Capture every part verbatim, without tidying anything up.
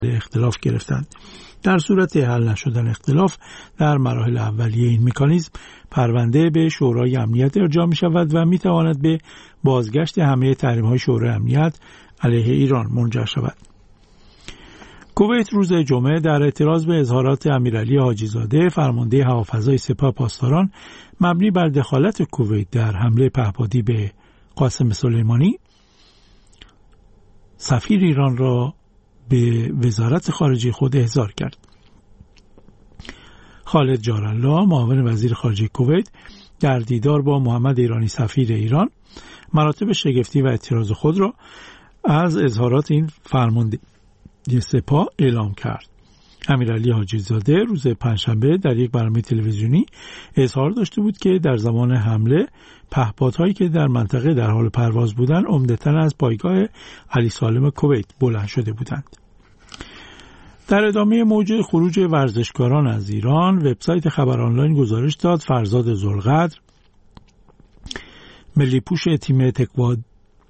اختلاف گرفتند. در صورت حل نشدن اختلاف در مراحل اولیه این مکانیزم، پرونده به شورای امنیت ارجاع می شود و می تواند به بازگشت همه تحریم‌های شورای امنیت علیه ایران منجر شود. کویت روز جمعه در اعتراض به اظهارات امیرعلی حاجی زاده، فرمانده هوافضای سپاه پاسداران، مبنی بر دخالت کویت در حمله پهپادی به قاسم سلیمانی، سفیر ایران را به وزارت خارجه خود احضار کرد. خالد جارالله، معاون وزیر خارجه کویت، در دیدار با محمد ایرانی سفیر ایران، مراتب شگفتی و اعتراض خود را از اظهارات این فرمانده سپاه اعلام کرد. امیرعلی حاجی زاده روز پنجشنبه در یک برنامه تلویزیونی اظهار داشته بود که در زمان حمله پهپادهایی که در منطقه در حال پرواز بودند عمدتاً از پایگاه علی سالم کویت بلند شده بودند. در ادامه موج خروج ورزشکاران از ایران، وبسایت خبر آنلاین گزارش داد فرزاد ذوالقدر، ملی پوش تیم تکواد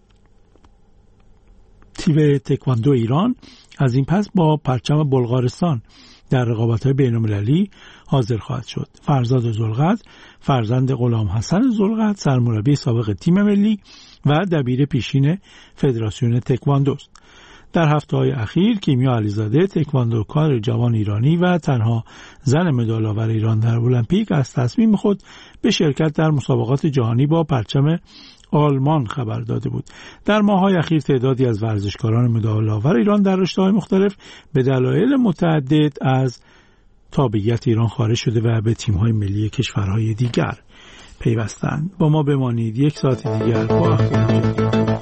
تیم تکواندو ایران، از این پس با پرچم بلغارستان در رقابت‌های بین‌المللی حاضر خواهد شد. فرزاد ذوالقدر فرزند غلام حسن ذوالقدر، سرمربی سابق تیم ملی و دبیر پیشین فدراسیون تکواندو است. در هفته‌های اخیر کیمیا علیزاده، تکواندوکار جوان ایرانی و تنها زن مدال‌آور ایران در المپیک، از تصمیم خود به شرکت در مسابقات جهانی با پرچم آلمان خبر داده بود. در ماه‌های اخیر تعدادی از ورزشکاران مدال‌آور ایران در رشته‌های مختلف به دلایل متعدد از تابعیت ایران خارج شده و به تیم‌های ملی کشورهای دیگر پیوستند. با ما بمانید، یک ساعت دیگر با اخبار جدید.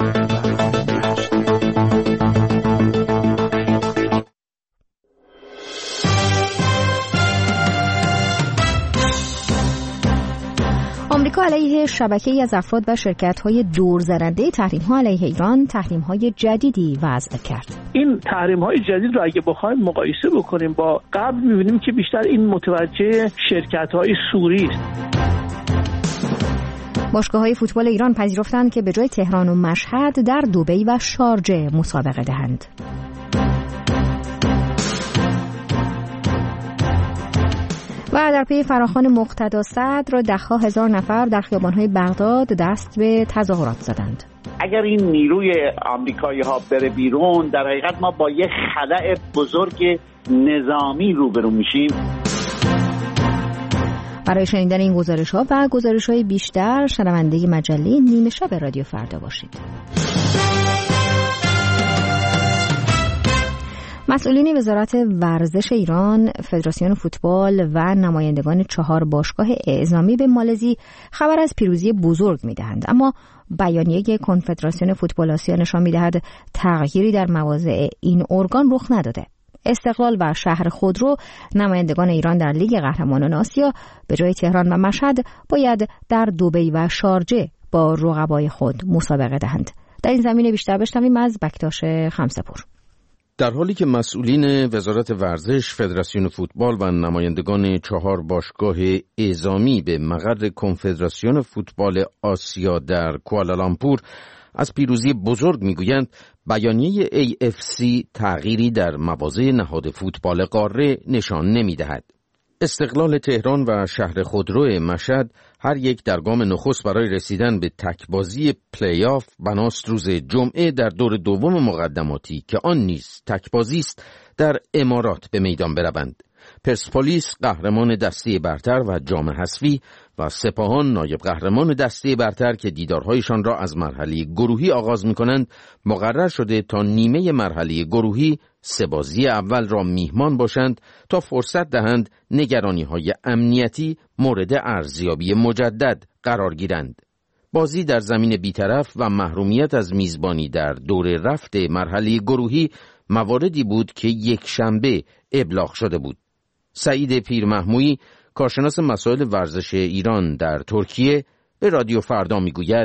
آمریکا علیه شبکه‌ای از افراد و شرکت‌های دورزننده تحریم‌ها علیه ایران تحریم‌های جدیدی وضع کرد. این تحریم‌های جدید رو اگه بخوایم مقایسه بکنیم با قبل، می‌بینیم که بیشتر این متوجه شرکت‌های سوری است. باشگاه‌های فوتبال ایران پذیرفتند که به جای تهران و مشهد در دبی و شارجه مسابقه دهند. و در پی فراخوان مقتدا صدر، ده‌ها هزار نفر در خیابان‌های بغداد دست به تظاهرات زدند. اگر این نیروی آمریکایی‌ها بره بیرون، در حقیقت ما با یک خلأ بزرگ نظامی روبرو میشیم. برای شنیدن این گزارش‌ها و گزارش‌های بیشتر شنونده مجله نیمه شب رادیو فردا باشید. مسئولین وزارت ورزش ایران، فدراسیون فوتبال و نمایندگان چهار باشگاه اعزامی به مالزی خبر از پیروزی بزرگ می‌دهند، اما بیانیه کنفدراسیون فوتبال آسیا نشان می‌دهد تغییری در مواضع این ارگان رخ نداده. استقلال و شهر خودرو، نمایندگان ایران در لیگ قهرمانان آسیا، به جای تهران و مشهد باید در دبی و شارجه با رقبای خود مسابقه دهند. در این زمینه بیشتر بشنویم از بکتاش خمسه‌پور. در حالی که مسئولین وزارت ورزش، فدراسیون فوتبال و نمایندگان چهار باشگاه اعزامی به مقر کنفدراسیون فوتبال آسیا در کوالالامپور از پیروزی بزرگ میگویند، بیانیه ای اف سی تغییری در مواضع نهاد فوتبال قاره نشان نمیدهد. استقلال تهران و شهر خودرو مشهد هر یک در گام نخست برای رسیدن به تکبازی پلی آف بناست روز جمعه در دور دوم مقدماتی که آن نیز تکبازی است در امارات به میدان بروند. پرسپولیس قهرمان دسته برتر و جام حذفی و سپاهان نایب قهرمان دسته برتر که دیدارهایشان را از مرحله گروهی آغاز می‌کنند، مقرر شده تا نیمه مرحله گروهی سه بازی اول را میهمان باشند تا فرصت دهند نگرانی‌های امنیتی مورد ارزیابی مجدد قرار گیرند. بازی در زمین بی‌طرف و محرومیت از میزبانی در دور رفت مرحله گروهی مواردی بود که یک شنبه ابلاغ شده بود. سعید پیرمحمویی، کارشناس مسائل ورزش ایران در ترکیه، به رادیو فردا میگوید: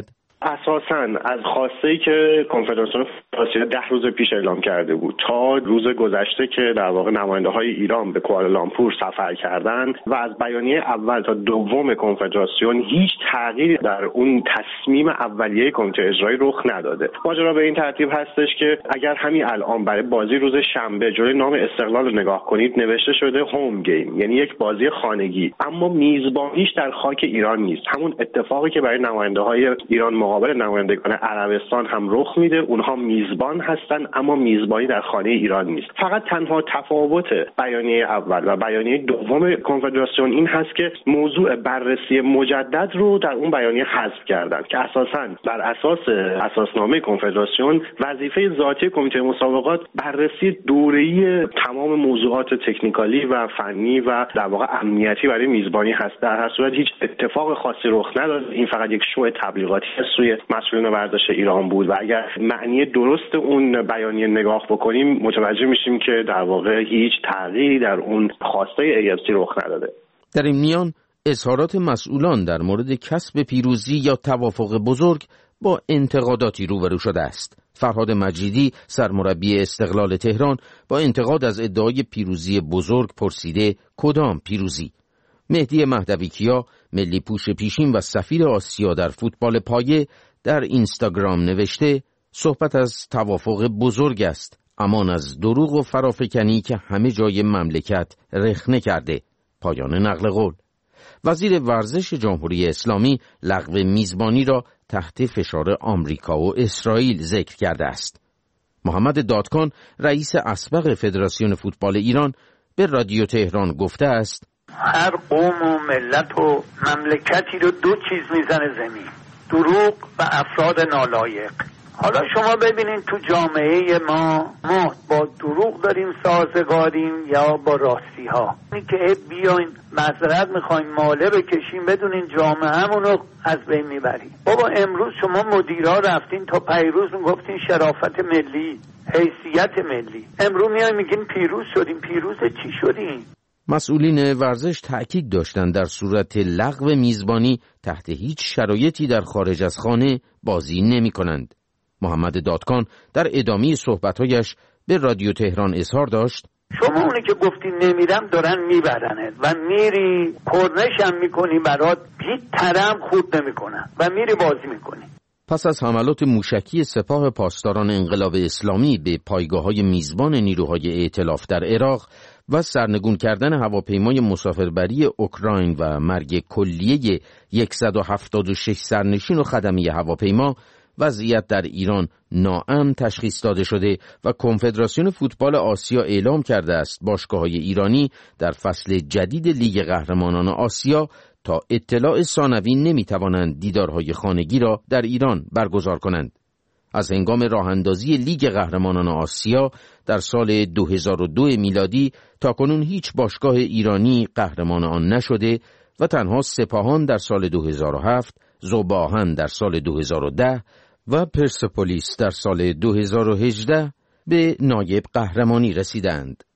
اساساً از خواسته‌ای که کنفدراسیون آسیا ده روز پیش اعلام کرده بود تا روز گذشته که در واقع نماینده‌های ایران به کوالالامپور سفر کردند و از بیانیه اول تا دوم کنفدراسیون هیچ تغییری در اون تصمیم اولیه کمیته اجرایی رخ نداده. ماجرا به این ترتیب هستش که اگر همین الان برای بازی روز شنبه جلوی نام استقلال رو نگاه کنید نوشته شده هوم گیم، یعنی یک بازی خانگی، اما میزبانیش در خاک ایران نیست. همون اتفاقی که برای نماینده‌های ایران مقابل نمایندگان عربستان هم رخ میده، اونها میزبان هستن اما میزبانی در خانه ایران نیست. فقط تنها تفاوت بیانیه اول و بیانیه دوم کنفدراسیون این هست که موضوع بررسی مجدد رو در اون بیانیه حذف کردن که اساساً بر اساس اساسنامه کنفدراسیون وظیفه ذاتی کمیته مسابقات بررسی دوره‌ای تمام موضوعات تکنیکالی و فنی و در واقع امنیتی برای میزبانی هست. در هر صورت هیچ اتفاق خاصی رخ نداد. این فقط یک شو تبلیغاتی از سوی مسئولین ورزش ایران بود و اگر معنی درست اون بیانیه نگاه بکنیم متوجه میشیم که در واقع هیچ تغییری در اون خواسته ای اف سی رخ نداده. در این میان اظهارات مسئولان در مورد کسب پیروزی یا توافق بزرگ با انتقاداتی روبرو شده است. فرهاد مجیدی سرمربی استقلال تهران با انتقاد از ادعای پیروزی بزرگ پرسیده کدام پیروزی؟ مهدی مهدوی کیا ملی پوش پیشین و سفیر آسیا در فوتبال پایه در اینستاگرام نوشته صحبت از توافق بزرگ است، امان از دروغ و فرافکنی که همه جای مملکت رخنه کرده. پایان نقل قول. وزیر ورزش جمهوری اسلامی لغو میزبانی را تحت فشار آمریکا و اسرائیل ذکر کرده است. محمد دادکان رئیس اسبق فدراسیون فوتبال ایران به رادیو تهران گفته است هر قوم و ملت و مملکتی رو دو چیز میزنه زمین: دروغ و افراد نالایق. حالا شما ببینین تو جامعه ما ما با دروغ داریم سازگاریم یا با راستی ها. این که بیاین معذرت میخوایم ماله بکشیم بدونین جامعه همونو از بین میبریم. بابا امروز شما مدیرا رفتین تا پیروز میگفتین شرافت ملی، حیثیت ملی، امروز میایم میگین پیروز شدیم. پیروز چی شدیم؟ مسئولین ورزش تأکید داشتند در صورت لغو میزبانی تحت هیچ شرایطی در خارج از خانه بازی نمی کنند. محمد دادکان در ادامه صحبت‌هایش به رادیو تهران اظهار داشت شما اونی که گفتی نمیرم دارن میبرنه و میری پرنش هم میکنی برات، هیچ ترم خود نمیکنن و میری بازی میکنی. پس از حملات موشکی سپاه پاسداران انقلاب اسلامی به پایگاه‌های میزبان نیروهای ائتلاف در عراق و سرنگون کردن هواپیمای مسافربری اوکراین و مرگ کلیه صد و هفتاد و شش سرنشین و خدمه هواپیما، وضعیت در ایران ناامن تشخیص داده شده و کنفدراسیون فوتبال آسیا اعلام کرده است باشگاه‌های ایرانی در فصل جدید لیگ قهرمانان آسیا تا اطلاع ثانوی نمی‌توانند دیدارهای خانگی را در ایران برگزار کنند. از هنگام راه‌اندازی لیگ قهرمانان آسیا در سال دو هزار و دو میلادی تاکنون هیچ باشگاه ایرانی قهرمان آن نشده و تنها سپاهان در سال دو هزار و هفت، ذوب‌آهن در سال دو هزار و ده و پرسپولیس در سال دو هزار و هجده به نایب قهرمانی رسیدند.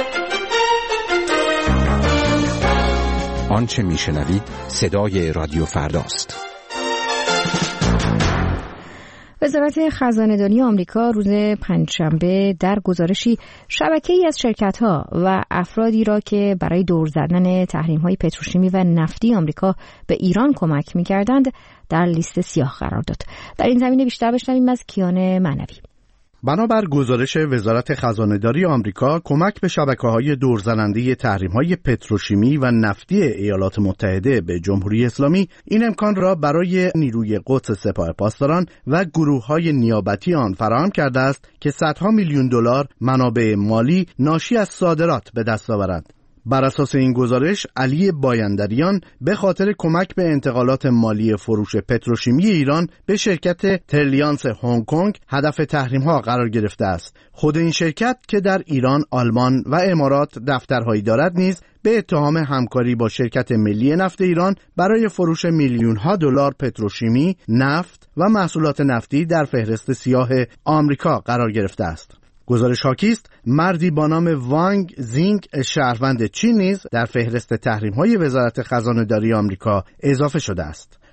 آنچه میشنوید صدای رادیو فرداست. وزارت خزانه‌داری آمریکا روز پنجشنبه در گزارشی شبکه‌ای از شرکت‌ها و افرادی را که برای دور زدن تحریم‌های پتروشیمی و نفتی آمریکا به ایران کمک می‌کردند در لیست سیاه قرار داد. در این زمینه بیشتر بشنویم از کیان معنوی. بنابر گزارش وزارت خزانه‌داری آمریکا، کمک به شبکه‌های دورزننده تحریم‌های پتروشیمی و نفتی ایالات متحده به جمهوری اسلامی این امکان را برای نیروی قدس سپاه پاسداران و گروه‌های نیابتی آن فراهم کرده است که صدها میلیون دلار منابع مالی ناشی از صادرات به دست آورند. بر اساس این گزارش، علی بایندریان به خاطر کمک به انتقالات مالی فروش پتروشیمی ایران به شرکت تریلیانس هنگ کنگ هدف تحریم‌ها قرار گرفته است. خود این شرکت که در ایران، آلمان و امارات دفترهایی دارد نیز به اتهام همکاری با شرکت ملی نفت ایران برای فروش میلیون‌ها دلار پتروشیمی، نفت و محصولات نفتی در فهرست سیاه آمریکا قرار گرفته است. گزارش حاکی است مردی با نام وانگ زینگ شهروند چین نیز در فهرست تحریم‌های وزارت خزانه‌داری آمریکا اضافه شده است.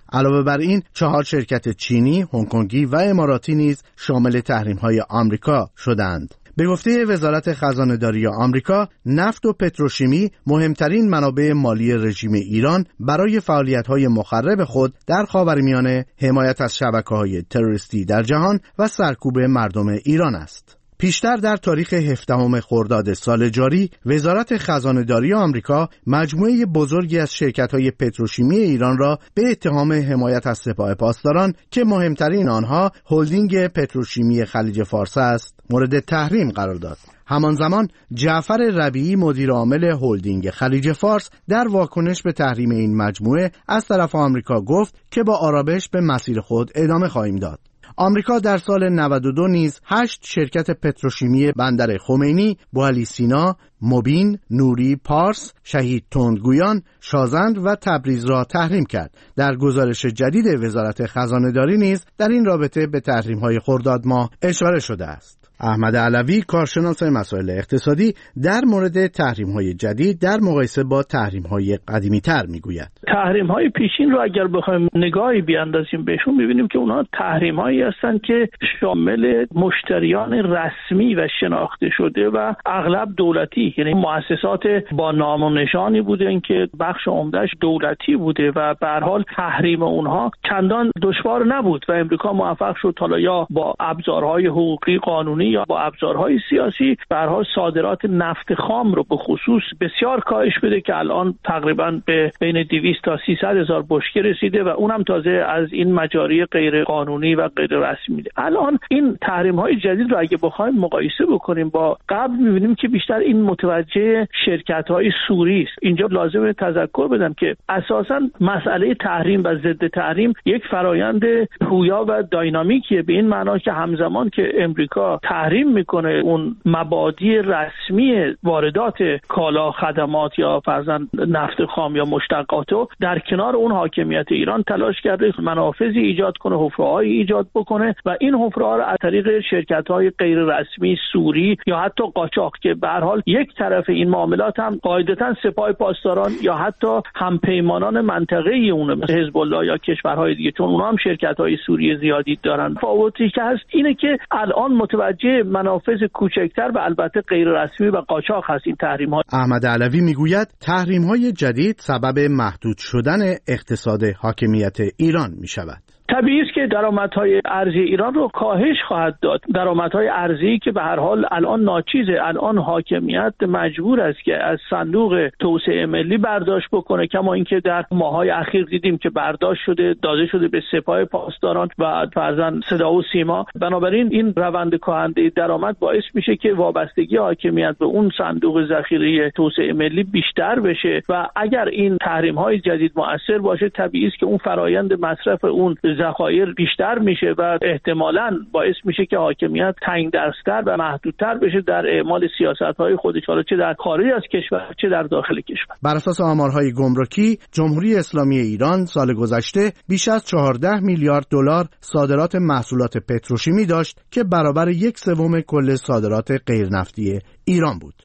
علاوه بر این چهار شرکت چینی، هنگکنگی و اماراتی نیز شامل تحریم‌های آمریکا شدند. به گفته وزارت خزانه‌داری آمریکا، نفت و پتروشیمی مهمترین منابع مالی رژیم ایران برای فعالیت‌های مخرب خود در خاورمیانه، حمایت از شبکه‌های تروریستی در جهان و سرکوب مردم ایران است. پیشتر در تاریخ هفدهم خرداد سال جاری، وزارت خزانه‌داری آمریکا مجموعه بزرگی از شرکت‌های پتروشیمی ایران را به اتهام حمایت از سپاه پاسداران که مهمترین آنها هلدینگ پتروشیمی خلیج فارس است، مورد تحریم قرار داد. همان زمان جعفر ربیعی مدیر عامل هلدینگ خلیج فارس در واکنش به تحریم این مجموعه از طرف آمریکا گفت که با آرامش به مسیر خود ادامه خواهیم داد. آمریکا در سال نود و دو نیز هشت شرکت پتروشیمی بندر خمینی، بوعلی سینا، مبین، نوری، پارس، شهید تندگویان، شازند و تبریز را تحریم کرد. در گزارش جدید وزارت خزانه‌داری نیز در این رابطه به تحریم‌های خرداد ماه اشاره شده است. احمد علوی، کارشناس مسائل اقتصادی، در مورد تحریم‌های جدید در مقایسه با تحریم‌های قدیمی‌تر می‌گوید. تحریم‌های پیشین رو اگر بخوایم نگاهی بیاندازیم بهشون، می‌بینیم که اونها تحریم‌هایی هستند که شامل مشتریان رسمی و شناخته شده و اغلب دولتی، یعنی مؤسسات با نام و نشانی بودن که بخش عمده‌اش دولتی بوده و به هر حال تحریم اونها چندان دشوار نبود و امریکا موفق شد حالا یا با ابزارهای حقوقی قانونی یا با ابزارهای سیاسی به هر حال صادرات نفت خام رو به خصوص بسیار کاهش بده که الان تقریبا به بین دویست تا سیصد هزار بشکه رسیده و اونم تازه از این مجاری غیر قانونی و غیر رسمی. الان این تحریم‌های جدید رو اگه بخوایم مقایسه بکنیم با قبل، می‌بینیم که بیشتر این متوجه شرکت‌های سوری است. اینجا لازمه تذکر بدم که اساساً مسئله تحریم و ضد تحریم یک فرایند پویا و داینامیکیه، به این معنا که همزمان که امریکا تحریم میکنه اون مبادی رسمی واردات کالا، خدمات یا فرضاً نفت خام یا مشتقاتو، در کنار اون حاکمیت ایران تلاش کرده منافذی ایجاد کنه، حفره‌هایی ایجاد بکنه و این حفره‌ها رو از طریق شرکت‌های غیر رسمی سوری یا حتی قاچاق که به هر حال یک طرف این معاملات هم قاعدتاً سپاه پاسداران یا حتی همپیمانان منطقه‌ای اونه مثل حزب الله یا کشورهای دیگه، چون اونها هم شرکت‌های سوری زیادی دارن. تفاوتی که هست اینه که الان متوجه منافذ کوچکتر و البته غیر رسمی و قاچاق هست این تحریم‌ها. احمد علوی میگوید تحریم‌های جدید سبب محدود شدن اقتصاد حاکمیت ایران می‌شود. طبیعی است که درآمدهای ارزی ایران رو کاهش خواهد داد. درآمدهای ارزی که به هر حال الان ناچیزه، الان حاکمیت مجبور است که از صندوق توسعه ملی برداشت بکنه، کما اینکه در ماهای اخیر دیدیم که برداشت شده داده شده به سپاه پاسداران و فرزند صدا و سیما. بنابراین این روند کاهنده درآمد باعث میشه که وابستگی حاکمیت به اون صندوق ذخیره توسعه ملی بیشتر بشه و اگر این تحریم‌های جدید مؤثر باشه، طبیعی است که اون فرایند مصرف اون ذخایر بیشتر میشه و احتمالاً باعث میشه که حاکمیت تنگ دست‌تر و محدودتر بشه در اعمال سیاست‌های خودش، حالا چه در خارج از کشور چه در داخل کشور. بر اساس آمارهای گمرکی، جمهوری اسلامی ایران سال گذشته بیش از چهارده میلیارد دلار صادرات محصولات پتروشیمی داشت که برابر یک سوم کل صادرات غیرنفتی ایران بود.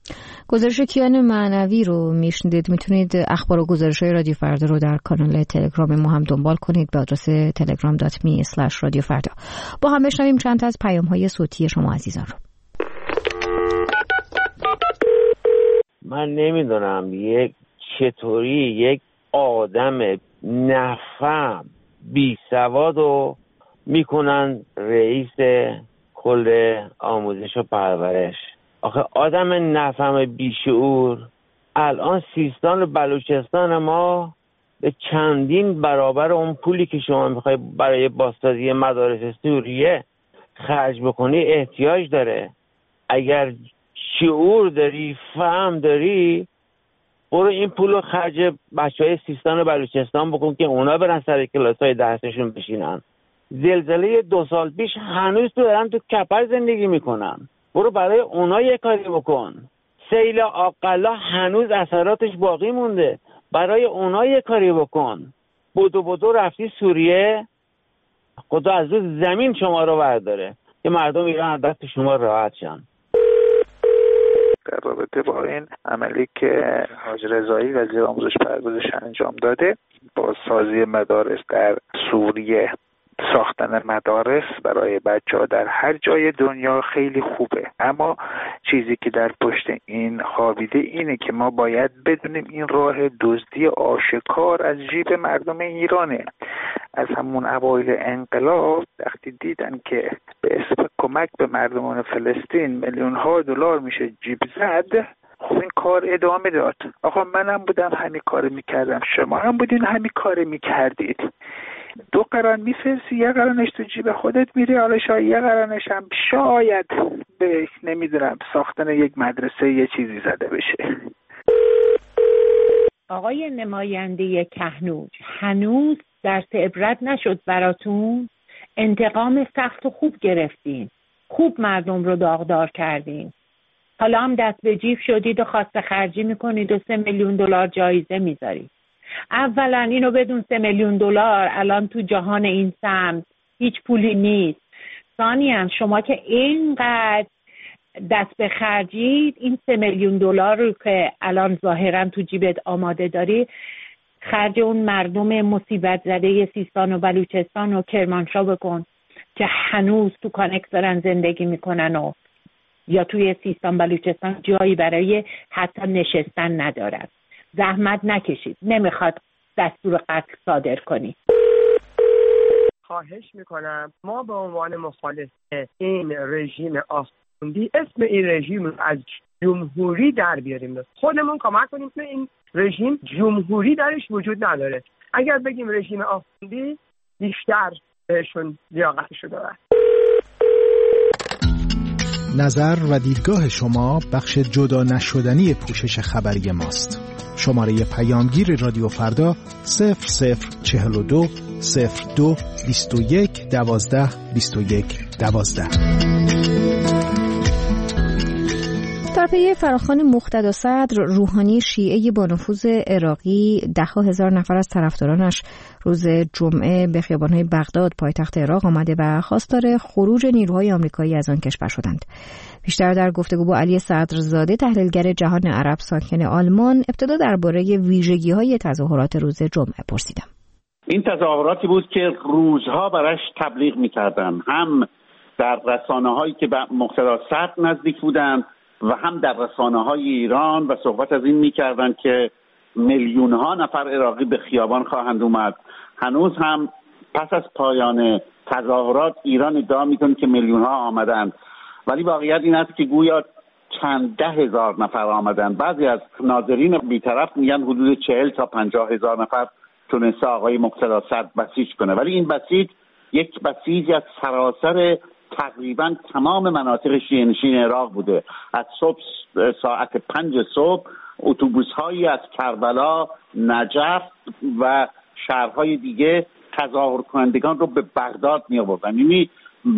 گزارش کیان معنوی رو میشنیدید. میتونید اخبار و گزارش‌های رادیو فردا رو در کانال تلگرام ما هم دنبال کنید به آدرس تلگرام دات می اسلش رادیو فردا. با هم بشنویم چند تا از پیام‌های صوتی شما عزیزان رو. من نمیدونم یک چطوری یک آدم نفهم بی سواد رو میکنن رئیس کل آموزش و پرورش. آخه آدم نفهم بیشعور الان سیستان و بلوچستان ما به چندین برابر اون پولی که شما میخوای برای بازسازی مدارس سوریه خرج بکنی احتیاج داره. اگر شعور داری، فهم داری، برو این پول رو خرج بچهای سیستان و بلوچستان بکن که اونا برن سر کلاسای درسشون بشینن. زلزله دو سال پیش هنوز تو دارن تو کپر زندگی میکنن، برو برای اونا یه کاری بکن. سیل آقلا هنوز اثراتش باقی مونده، برای اونا یه کاری بکن. بدو بدو رفتی سوریه، خدا از روی زمین شما رو برداره که مردم ایران از دست شما راحت شن. قرار گرفته با این عملی که حاج رضایی وزیر آموزش پرورش انجام داده با سازی مدارس در سوریه، ساختن مدارس برای بچه‌ها در هر جای دنیا خیلی خوبه، اما چیزی که در پشت این خوابیده اینه که ما باید بدونیم این راه دزدی آشکار از جیب مردم ایرانه. از همون اوایل انقلاب وقتی دیدن که به اسم کمک به مردمان فلسطین میلیون ها دلار میشه جیب زد، خب این کار ادامه داد. آقا منم بودم همین کار میکردم، شما هم بودین همین کار میکردید. دو قرن میفرستی، یه قرنش تو جیب خودت میره، حالا شاید یه قرنش هم شاید به نمیدونم ساختن یک مدرسه یه چیزی زده بشه. آقای نماینده کهنوج، هنوز درس عبرت نشد براتون؟ انتقام سخت و خوب گرفتین، خوب مردم رو داغدار کردین، حالا هم دست به جیب شدید و خواست خرجی میکنید و سه میلیون دلار جایزه میذارید. اولا اینو بدون سه میلیون دلار الان تو جهان این سمت هیچ پولی نیست. ثانیاً شما که اینقدر دست به خرجید، این سه میلیون دلار رو که الان ظاهراً تو جیبت آماده داری خرج اون مردم مصیبت زده سیستان و بلوچستان و کرمانشاه بکن که هنوز تو کانکس دارن زندگی میکنن و یا توی سیستان بلوچستان جایی برای حتی نشستن ندارن. زحمت نکشید، نمیخواد دستور قتل صادر کنی. خواهش میکنم ما به عنوان مخالف این رژیم آخوندی اسم این رژیم رو از جمهوری در بیاریم، خودمون کمک کنیم که این رژیم جمهوری درش وجود نداره. اگر بگیم رژیم آخوندی بیشتر بهشون لیاقتشو داره. نظر و دیدگاه شما بخش جدا نشدنی پوشش خبری ماست. شماره پیامگیر رادیو فردا صفر صفر چهل و دو صفر دو بیست و یک دوازده بیست و یک دوازده. در پی فراخوان مقتدا صدر، روحانی شیعه با نفوذ عراقی ده‌ها هزار نفر از طرفدارانش روز جمعه به خیابان‌های بغداد پایتخت عراق آمده و خواستار خروج نیروهای آمریکایی از آن کشور شدند. بیشتر در گفتگو با علی صدرزاده، تحلیلگر جهان عرب ساکن آلمان، ابتدا درباره ویژگی‌های تظاهرات روز جمعه پرسیدم. این تظاهراتی بود که روزها براش تبلیغ می‌کردن، هم در رسانه‌هایی که به مقتدا صدر نزدیک بودند و هم در رسانه‌های ایران، و صحبت از این می‌کردن که میلیون‌ها نفر عراقی به خیابان خواهند اومد. هنوز هم پس از پایان تظاهرات ایران ادعا می‌کنه که میلیون‌ها آمدند، ولی واقعیت این است که گویا چند ده هزار نفر آمدن. بعضی از ناظرین بی‌طرف میگن حدود چهل تا پنجاه هزار نفر تونسته آقای مقتدا صدر بسیج کنه، ولی این بسیج یک بسیج از سراسر تقریبا تمام مناطق شیعه نشین عراق بوده. از صبح ساعت پنج صبح اتوبوس هایی از کربلا، نجف و شهرهای دیگه تظاهر کنندگان رو به بغداد می آوردن. یعنی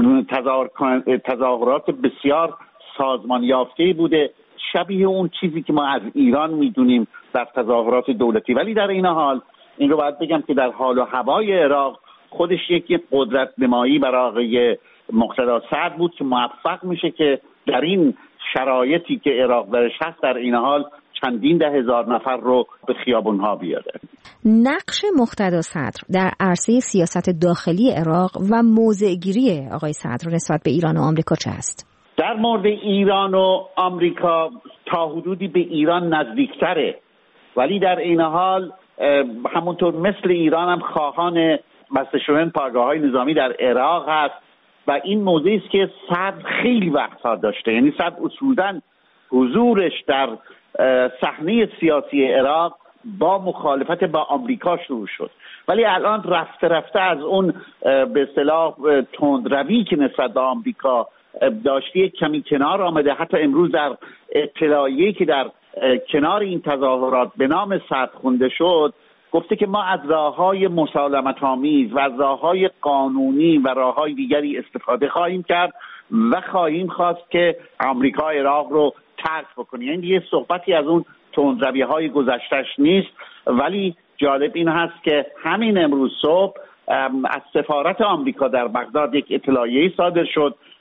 تظاهرات بسیار سازمان یافته‌ای بوده، شبیه اون چیزی که ما از ایران میدونیم در تظاهرات دولتی. ولی در این حال این رو باید بگم که در حال و هوای عراق خودش یک قدرت نمایی برای آقای مقتدا صدر بود که موفق میشه که در این شرایطی که عراق درش هست در این حال چندین ده هزار نفر رو به خیابونها بیاره. نقش مقتدا صدر در عرصه سیاست داخلی عراق و موضع‌گیری آقای صدر نسبت به ایران و آمریکا چه است؟ در مورد ایران و آمریکا تا حدودی به ایران نزدیکتره، ولی در این حال همونطور مثل ایران هم خواهان بسته شدن پایگاه‌های نظامی در عراق هست و این موضوعی است که صدر خیلی وقت‌ها داشته. یعنی صدر اصولاً حضورش در صحنه سیاسی عراق با مخالفت با آمریکا شروع شد، ولی الان رفته رفته از اون به اصطلاح تندروی که نسبت به آمریکا داشته کمی کنار آمده. حتی امروز در اطلاعیه‌ای که در کنار این تظاهرات به نام صدر خونده شد گفته که ما از راه‌های مسالمت‌آمیز و از راه‌های قانونی و راه‌های دیگری استفاده خواهیم کرد و خواهیم خواست که آمریکا عراق رو ترک بکنه. یعنی دیگه صحبتی از اون تندروی‌های گذشته‌اش نیست. ولی جالب این هست که همین امروز صبح از سفارت آمریکا در بغداد یک اطلاعیه‌ای صادر شد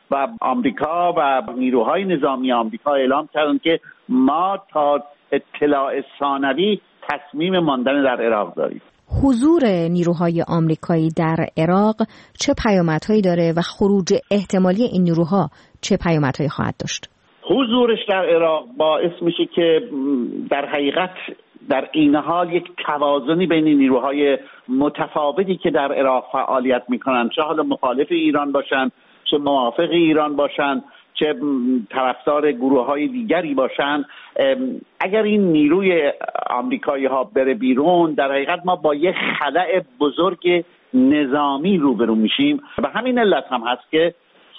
و آمریکا و نیروهای نظامی آمریکا اعلام کردند که ما تا اطلاع ثانوی تصمیم ماندن در عراق داریم. حضور نیروهای آمریکایی در عراق چه پیامدهایی داره و خروج احتمالی این نیروها چه پیامدهایی خواهد داشت؟ حضورش در عراق باعث میشه که در حقیقت در این حال یک توازنی بین نیروهای متفاوتی که در عراق فعالیت میکنن، چه حالا مخالف ایران باشن، چه موافق ایران باشن، چه طرفدار گروه های دیگری باشن، اگر این نیروی آمریکایی ها بره بیرون در حقیقت ما با یک خلأ بزرگ نظامی روبرو میشیم. و همین علت هم هست که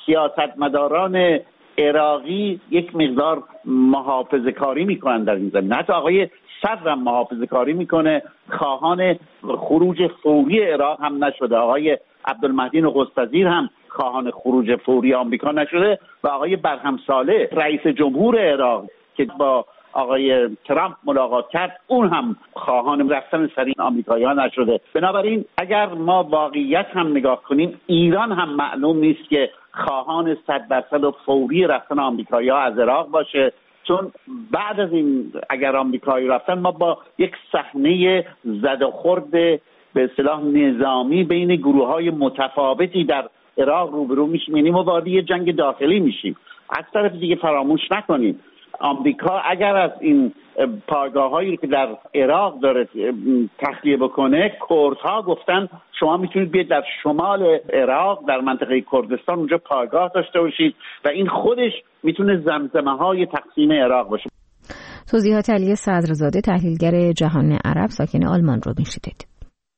سیاستمداران عراقی یک مقدار محافظه کاری میکنن در این زمینه. حتی آقای صدر هم محافظه کاری میکنه، خواهان خروج فوری عراق هم نشده. آقای عبدالمهدی نخست‌وزیر هم خواهان خروج فوری آمریکا نشده و آقای برهم صالح رئیس جمهور عراق که با آقای ترامپ ملاقات کرد اون هم خواهان رفتن سریع آمریکایی‌ها نشده. بنابراین اگر ما واقعیت هم نگاه کنیم، ایران هم معلوم نیست که خواهان صد درصد و فوری رفتن آمریکایی‌ها از عراق باشه، چون بعد از این اگر آمریکایی رفتن ما با یک صحنه زد و خورد به اصطلاح نظامی بین گروه‌های متفاوتی در عراق روبرو میشیم، یعنی ما وارد یه جنگ داخلی میشیم. از طرف دیگه فراموش نکنیم آمریکا اگر از این پایگاه‌هایی که در عراق داره تخلیه بکنه، کردها گفتن شما میتونید بیاید در شمال عراق در منطقه کردستان اونجا پایگاه داشته باشید و این خودش میتونه زمزمه‌های تقسیم عراق باشه. توضیحات علی صدرزاده، تحلیلگر جهان عرب ساکن آلمان رو میشنیدید.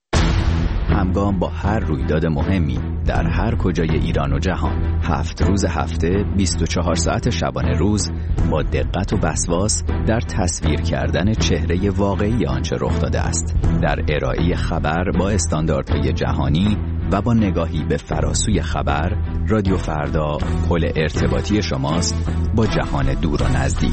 همگام با هر رویداد مهمی در هر کجای ایران و جهان، هفت روز هفته، بیست و چهار ساعت شبانه روز، با دقت و وسواس در تصویر کردن چهره واقعی آنچه رخ داده است، در ارائه خبر با استانداردهای جهانی و با نگاهی به فراسوی خبر، رادیو فردا پل ارتباطی شماست با جهان دور و نزدیک.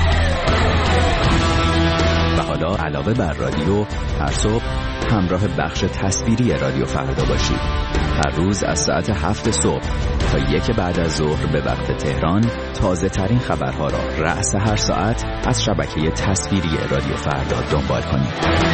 و حالا علاوه بر رادیو، هر صبح همراه بخش تصویری رادیو فردا باشید. هر روز از ساعت هفت صبح تا یک بعد از ظهر به وقت تهران تازه ترین خبرها را رأس هر ساعت از شبکه تصویری رادیو فردا دنبال کنید.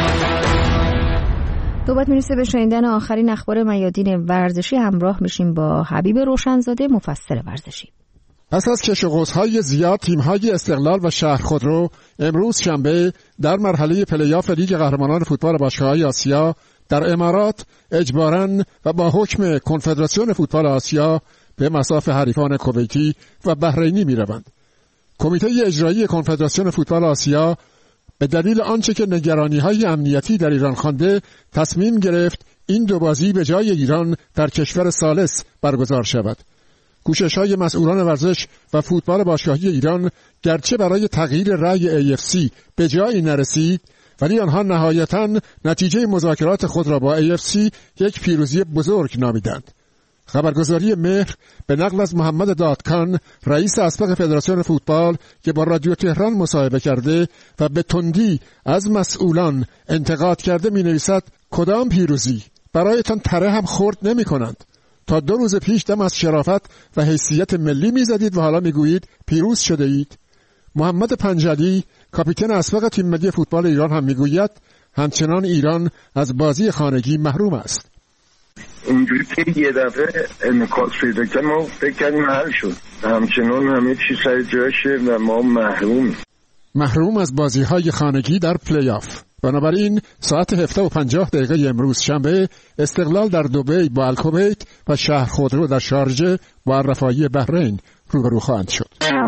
نوبت میرسه به شنیدن آخرین اخبار میادین ورزشی. همراه میشیم با حبیب روشنزاده، مفسر ورزشی. پس از کش و قوس‌های زیاد، تیم‌های استقلال و شهر خودرو امروز شنبه در مرحله پلی‌آف لیگ قهرمانان فوتبال باشگاه‌های آسیا در امارات اجباراً و با حکم کنفدراسیون فوتبال آسیا به مصاف حریفان کویتی و بحرینی می‌روند. کمیته اجرایی کنفدراسیون فوتبال آسیا به دلیل آنچه که نگرانی‌های امنیتی در ایران خوانده تصمیم گرفت این دو بازی به جای ایران در کشور ثالث برگزار شود. کوشش‌های مسئولان ورزش و فوتبال باشگاهی ایران گرچه برای تغییر رأی ای اف سی به جایی نرسید، ولی آنها نهایتاً نتیجه مذاکرات خود را با ای اف سی یک پیروزی بزرگ نامیدند. خبرگزاری مهر به نقل از محمد دادکان، رئیس اسبق فدراسیون فوتبال که با رادیو تهران مصاحبه کرده و به تندی از مسئولان انتقاد کرده می‌نویسد: کدام پیروزی؟ برایتان تره هم خرد نمی‌کنند. تا دو روز پیش دم از شرافت و حیثیت ملی می‌زدید و حالا می‌گویید پیروز شده اید. محمد پنجلی، کاپیتان اسبق تیم ملی فوتبال ایران هم می‌گوید همچنان ایران از بازی خانگی محروم است. اینجوری که یه دفعه انعکاس پیدا کرد ما فکر کردیم حل شد، همچنان همه چی سر جاشه و ما محرومیم. محروم از بازی‌های خانگی در پلی آف. بنابراین ساعت هفده و پنجاه دقیقه امروز شنبه استقلال در دبی با الکویت و شهر خودرو در شارجه با الرفاهی بحرین روبرو خواهند شد.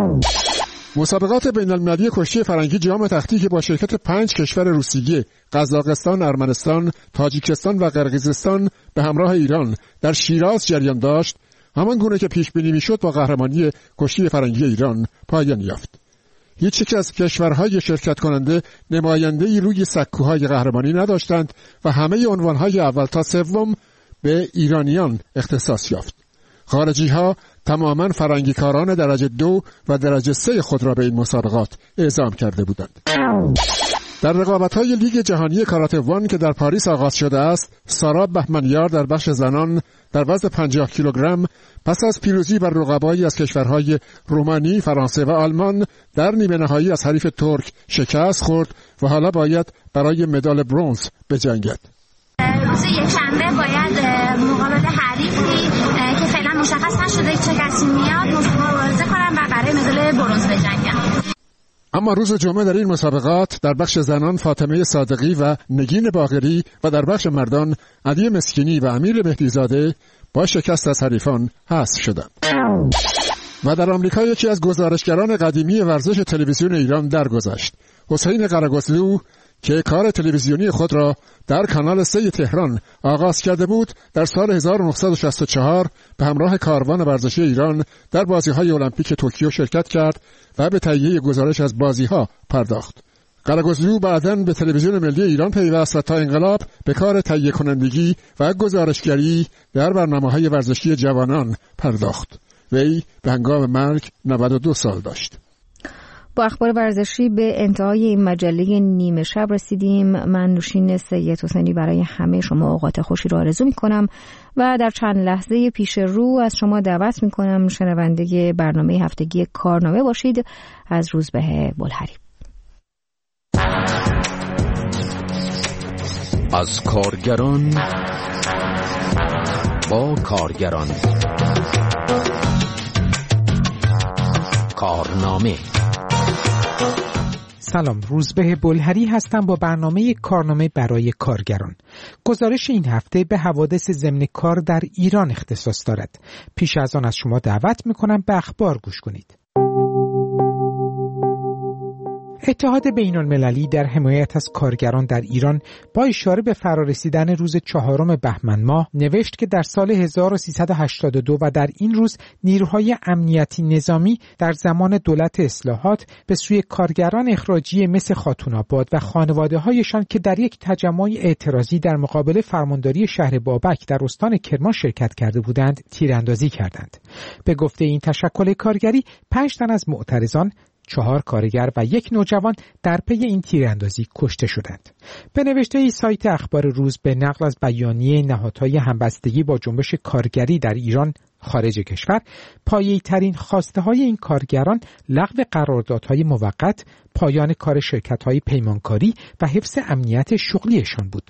مسابقات بین المللی کشتی فرنگی جام تختی که با شرکت پنج کشور روسیه، قزاقستان، ارمنستان، تاجیکستان و قرقیزستان به همراه ایران در شیراز جریان داشت، همان گونه که پیش بینی میشد با قهرمانی کشتی فرنگی ایران پایان یافت. هیچ یک از کشورهای شرکت کننده نماینده‌ای روی سکوهای قهرمانی نداشتند و همه عنوانهای اول تا سوم به ایرانیان اختصاص یافت. خارجی‌ها تماما فرنگیکاران درجه دو و درجه سه خود را به این مسابقات اعزام کرده بودند. در رقابت‌های لیگ جهانی کاراته وان که در پاریس آغاز شده است، سارا بهمنیار در بخش زنان در وزن پنجاه کیلوگرم پس از پیروزی بر رقبایی از کشورهای رومانی، فرانسه و آلمان در نیمه نهایی از حریف ترک شکست خورد و حالا باید برای مدال برنز بجنگد. روز یکشنبه باید مقابل حریفی که فعلا مشخص نشده چه کسی میاد مبارزه کنم و برای مدال برنز بجنگم. اما روز جمعه در این مسابقات در بخش زنان فاطمه صادقی و نگین باقری و در بخش مردان علی مسکینی و امیر مهدیزاده با شکست از حریفان حذف شدند. و در آمریکا یکی از گزارشگران قدیمی ورزش تلویزیون ایران درگذشت. حسین قره‌گزلو که کار تلویزیونی خود را در کانال سه تهران آغاز کرده بود، در سال هزار و نهصد و شصت و چهار به همراه کاروان ورزشی ایران در بازی‌های المپیک توکیو شرکت کرد و به تهیه گزارش از بازی‌ها پرداخت. قره‌گزلو بعداً به تلویزیون ملی ایران پیوست و تا انقلاب به کار تهیه کنندگی و گزارشگری در برنامه‌های ورزشی جوانان پرداخت. وی به هنگام مرگ نود و دو سال داشت. با اخبار ورزشی به انتهای این مجله نیمه شب رسیدیم. من نوشین سید حسینی برای همه شما اوقات خوشی را آرزو می‌کنم و در چند لحظه پیش رو از شما دعوت می‌کنم شنونده برنامه هفتگی کارنامه باشید از روزبه بلهری. از کارگران با کارگران، کارنامه. سلام، روزبه بلهری هستم با برنامه کارنامه برای کارگران. گزارش این هفته به حوادث ضمن کار در ایران اختصاص دارد. پیش از آن از شما دعوت میکنم به اخبار گوش کنید. اتحاد بین المللی در حمایت از کارگران در ایران با اشاره به فرارسیدن روز چهارم بهمن ماه نوشت که در سال هزار و سیصد و هشتاد و دو و در این روز نیروهای امنیتی نظامی در زمان دولت اصلاحات به سوی کارگران اخراجی مثل خاتون‌آباد و خانواده‌هایشان که در یک تجمع اعتراضی در مقابل فرمانداری شهر بابک در استان کرمان شرکت کرده بودند تیراندازی کردند. به گفته این تشکل کارگری، پنج تن از معترضان، چهار کارگر و یک نوجوان در پی این تیراندازی کشته شدند. به نوشته سایت اخبار روز به نقل از بیانیه نهادهای همبستگی با جنبش کارگری در ایران خارج کشور، پایه‌ای ترین خواسته های این کارگران لغو قراردادهای موقت، پایان کار شرکت‌های پیمانکاری و حفظ امنیت شغلیشان بود.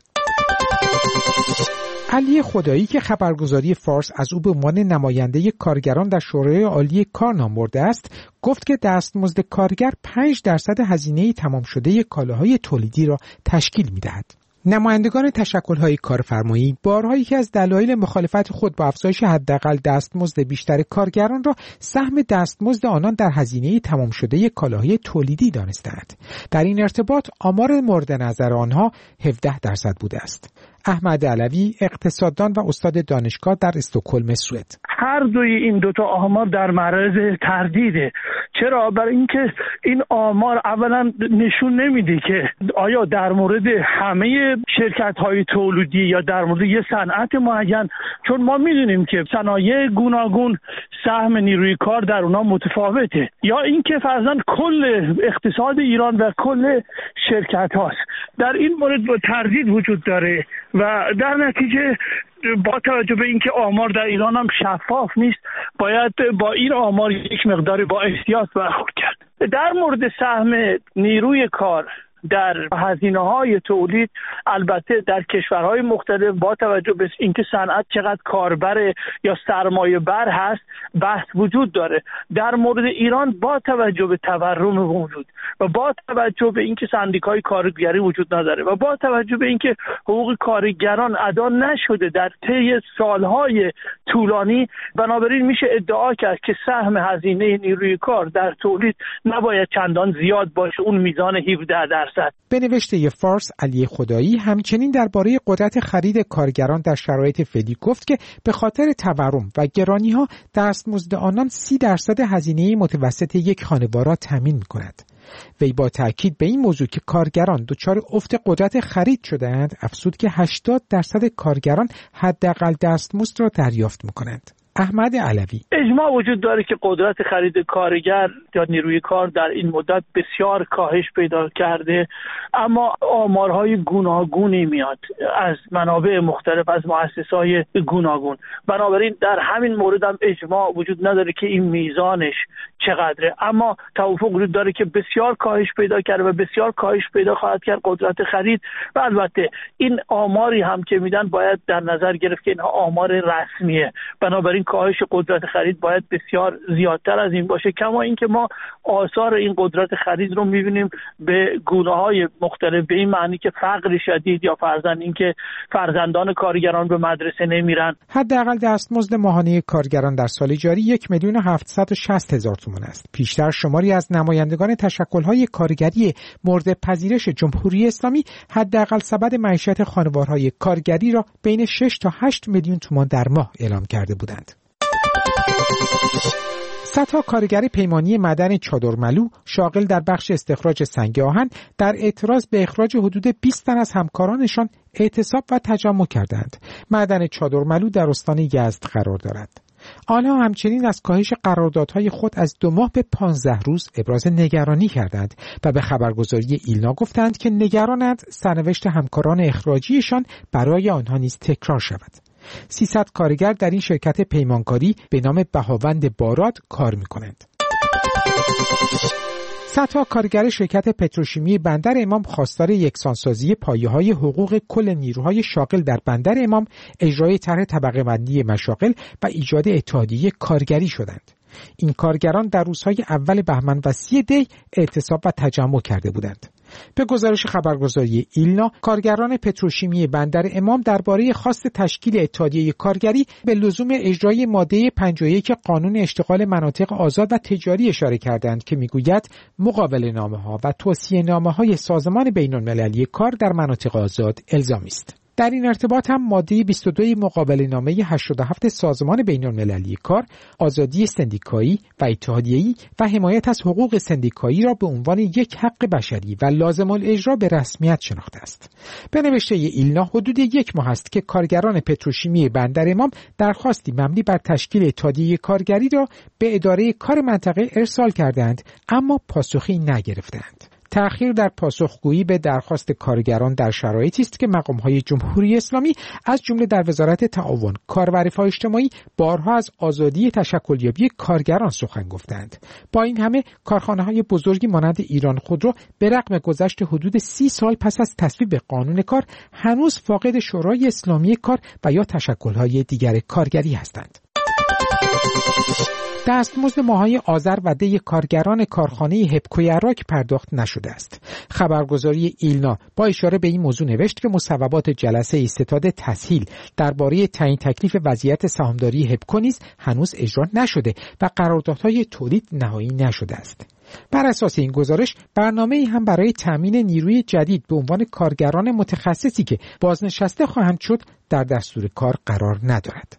علی خدایی که خبرگزاری فارس از او به عنوان نماینده کارگران در شورای عالی کار نام برده است، گفت که دستمزد کارگر پنج درصد هزینه تمام شده کالاهای تولیدی را تشکیل می‌دهد. نمایندگان تشکل‌های کارفرمایی بارها یکی از دلایل مخالفت خود با افزایش حداقل دستمزد بیشتر کارگران را سهم دستمزد آنان در هزینه تمام شده کالاهای تولیدی دانستند. در این ارتباط آمار مورد نظر آنها هفده درصد بوده است. احمد علوی، اقتصاددان و استاد دانشگاه در استکهلم سوئد: هر دوی این دوتا آمار در معرض تردیده. چرا؟ برای اینکه این آمار اولا نشون نمیده که آیا در مورد همه شرکت‌های تولیدی یا در مورد یه صنعت معین، چون ما میدونیم که صنایع گوناگون سهم نیروی کار در اونها متفاوته، یا اینکه فرضاً کل اقتصاد ایران و کل شرکت هاست. در این مورد تردید وجود داره و در نتیجه با توجه به اینکه آمار در ایران هم شفاف نیست، باید با این آمار یک مقداری با احتیاط برخورد کرد. در مورد سهم نیروی کار در هزینه‌های تولید، البته در کشورهای مختلف با توجه به اینکه صنعت چقدر کاربر یا سرمایه بر هست بحث وجود داره. در مورد ایران با توجه به تورم موجود و با توجه به اینکه سندیکای کارگری وجود نداره و با توجه به اینکه حقوق کارگران ادا نشده در طی سالهای طولانی، بنابراین میشه ادعا کرد که سهم هزینه نیروی کار در تولید نباید چندان زیاد باشه، اون میزان هفده درصد. به نوشته فارس، علی خدایی همچنین درباره قدرت خرید کارگران در شرایط فعلی گفت که به خاطر تورم و گرانی‌ها دستمزد آنان سی درصد هزینه متوسط یک خانوار را تامین می‌کند. وی با تاکید به این موضوع که کارگران دچار افت قدرت خرید شده‌اند، افزود که هشتاد درصد کارگران حداقل دستمزد را دریافت می‌کنند. احمد علوی: اجماع وجود داره که قدرت خرید کارگر یا نیروی کار در این مدت بسیار کاهش پیدا کرده، اما آمارهای گوناگونی میاد از منابع مختلف، از مؤسسه‌های گوناگون. بنابراین در همین مورد هم اجماع وجود نداره که این میزانش چقدره، اما توافق وجود داره که بسیار کاهش پیدا کرده و بسیار کاهش پیدا خواهد کرد قدرت خرید. و البته این آماری هم که میدن باید در نظر گرفت که اینها آمار رسمیه، بنابراین کاهش قدرت خرید باید بسیار زیادتر از این باشه. کما اینکه ما آثار این قدرت خرید رو میبینیم به گونه‌های مختلف، به این معنی که فقر شدید یا فرضاً اینکه فرزندان کارگران به مدرسه نمیرن. حداقل دستمزد ماهانه کارگران در سال جاری یک میلیون و هفتصد و شصت هزار تومان است. پیشتر شماری از نمایندگان تشکل‌های کارگری مورد پذیرش جمهوری اسلامی حداقل سبد معیشت خانوارهای کارگری را بین شش تا هشت میلیون تومان در ماه اعلام کرده بودند. صدها کارگر پیمانی معدن چادرملو شاغل در بخش استخراج سنگ آهن در اعتراض به اخراج حدود بیست تن از همکارانشان اعتصاب و تجمع کردند. معدن چادرملو در استان یزد قرار دارد. آنها همچنین از کاهش قراردادهای خود از دو ماه به پانزده روز ابراز نگرانی کردند و به خبرگزاری ایلنا گفتند که نگرانند سرنوشت همکاران اخراجیشان برای آنها نیز تکرار شود. سیصد کارگر در این شرکت پیمانکاری به نام بهاوند باراد کار می‌کنند. صدها کارگر شرکت پتروشیمی بندر امام خواستار یکسانسازی پایه‌های حقوق کل نیروهای شاغل در بندر امام، اجرای طرح طبقه بندی مشاغل و ایجاد اتحادیه کارگری شدند. این کارگران در روزهای اول بهمن و سی دی اعتصاب و تجمع کرده بودند. به گزارش خبرگزاری ایلنا، کارگران پتروشیمی بندر امام درباره خواست تشکیل اتحادیه کارگری به لزوم اجرای ماده پنجاه و یک قانون اشتغال مناطق آزاد و تجاری اشاره کردند که میگوید مقابله نامه‌ها و توصیه نامه‌های سازمان بین‌المللی کار در مناطق آزاد الزامی است. در این ارتباط هم ماده بیست و دو مقابله نامه هشتاد و هفت سازمان بین‌المللی کار، آزادی سندیکایی و اتحادیه‌ای و حمایت از حقوق سندیکایی را به عنوان یک حق بشری و لازم الاجرا به رسمیت شناخته است. به نوشته ایلنا حدود یک ماه است که کارگران پتروشیمی بندر امام درخواستی مبنی بر تشکیل اتحادیه کارگری را به اداره کار منطقه ارسال کردند، اما پاسخی نگرفتند. تأخیر در پاسخگویی به درخواست کارگران در شرایطی است که مقام‌های جمهوری اسلامی از جمله در وزارت تعاون، کار و رفاه اجتماعی بارها از آزادی تشکلیابی کارگران سخن گفتند. با این همه کارخانه‌های بزرگی مانند ایران خودرو به رغم گذشت حدود سی سال پس از تصویب قانون کار هنوز فاقد شورای اسلامی کار و یا تشکل‌های دیگر کارگری هستند. دستمزد ماهی آذر و دی کارگران کارخانه هپکوی عراق پرداخت نشده است. خبرگزاری ایلنا با اشاره به این موضوع نوشت که مصوبات جلسه استداد تسهیل درباره تعیین تکلیف وضعیت سهامداری هپکو نیز هنوز اجرا نشده و قراردادهای تولید نهایی نشده است. بر اساس این گزارش برنامه‌ای هم برای تامین نیروی جدید به عنوان کارگران متخصصی که بازنشسته خواهند شد در دستور کار قرار ندارد.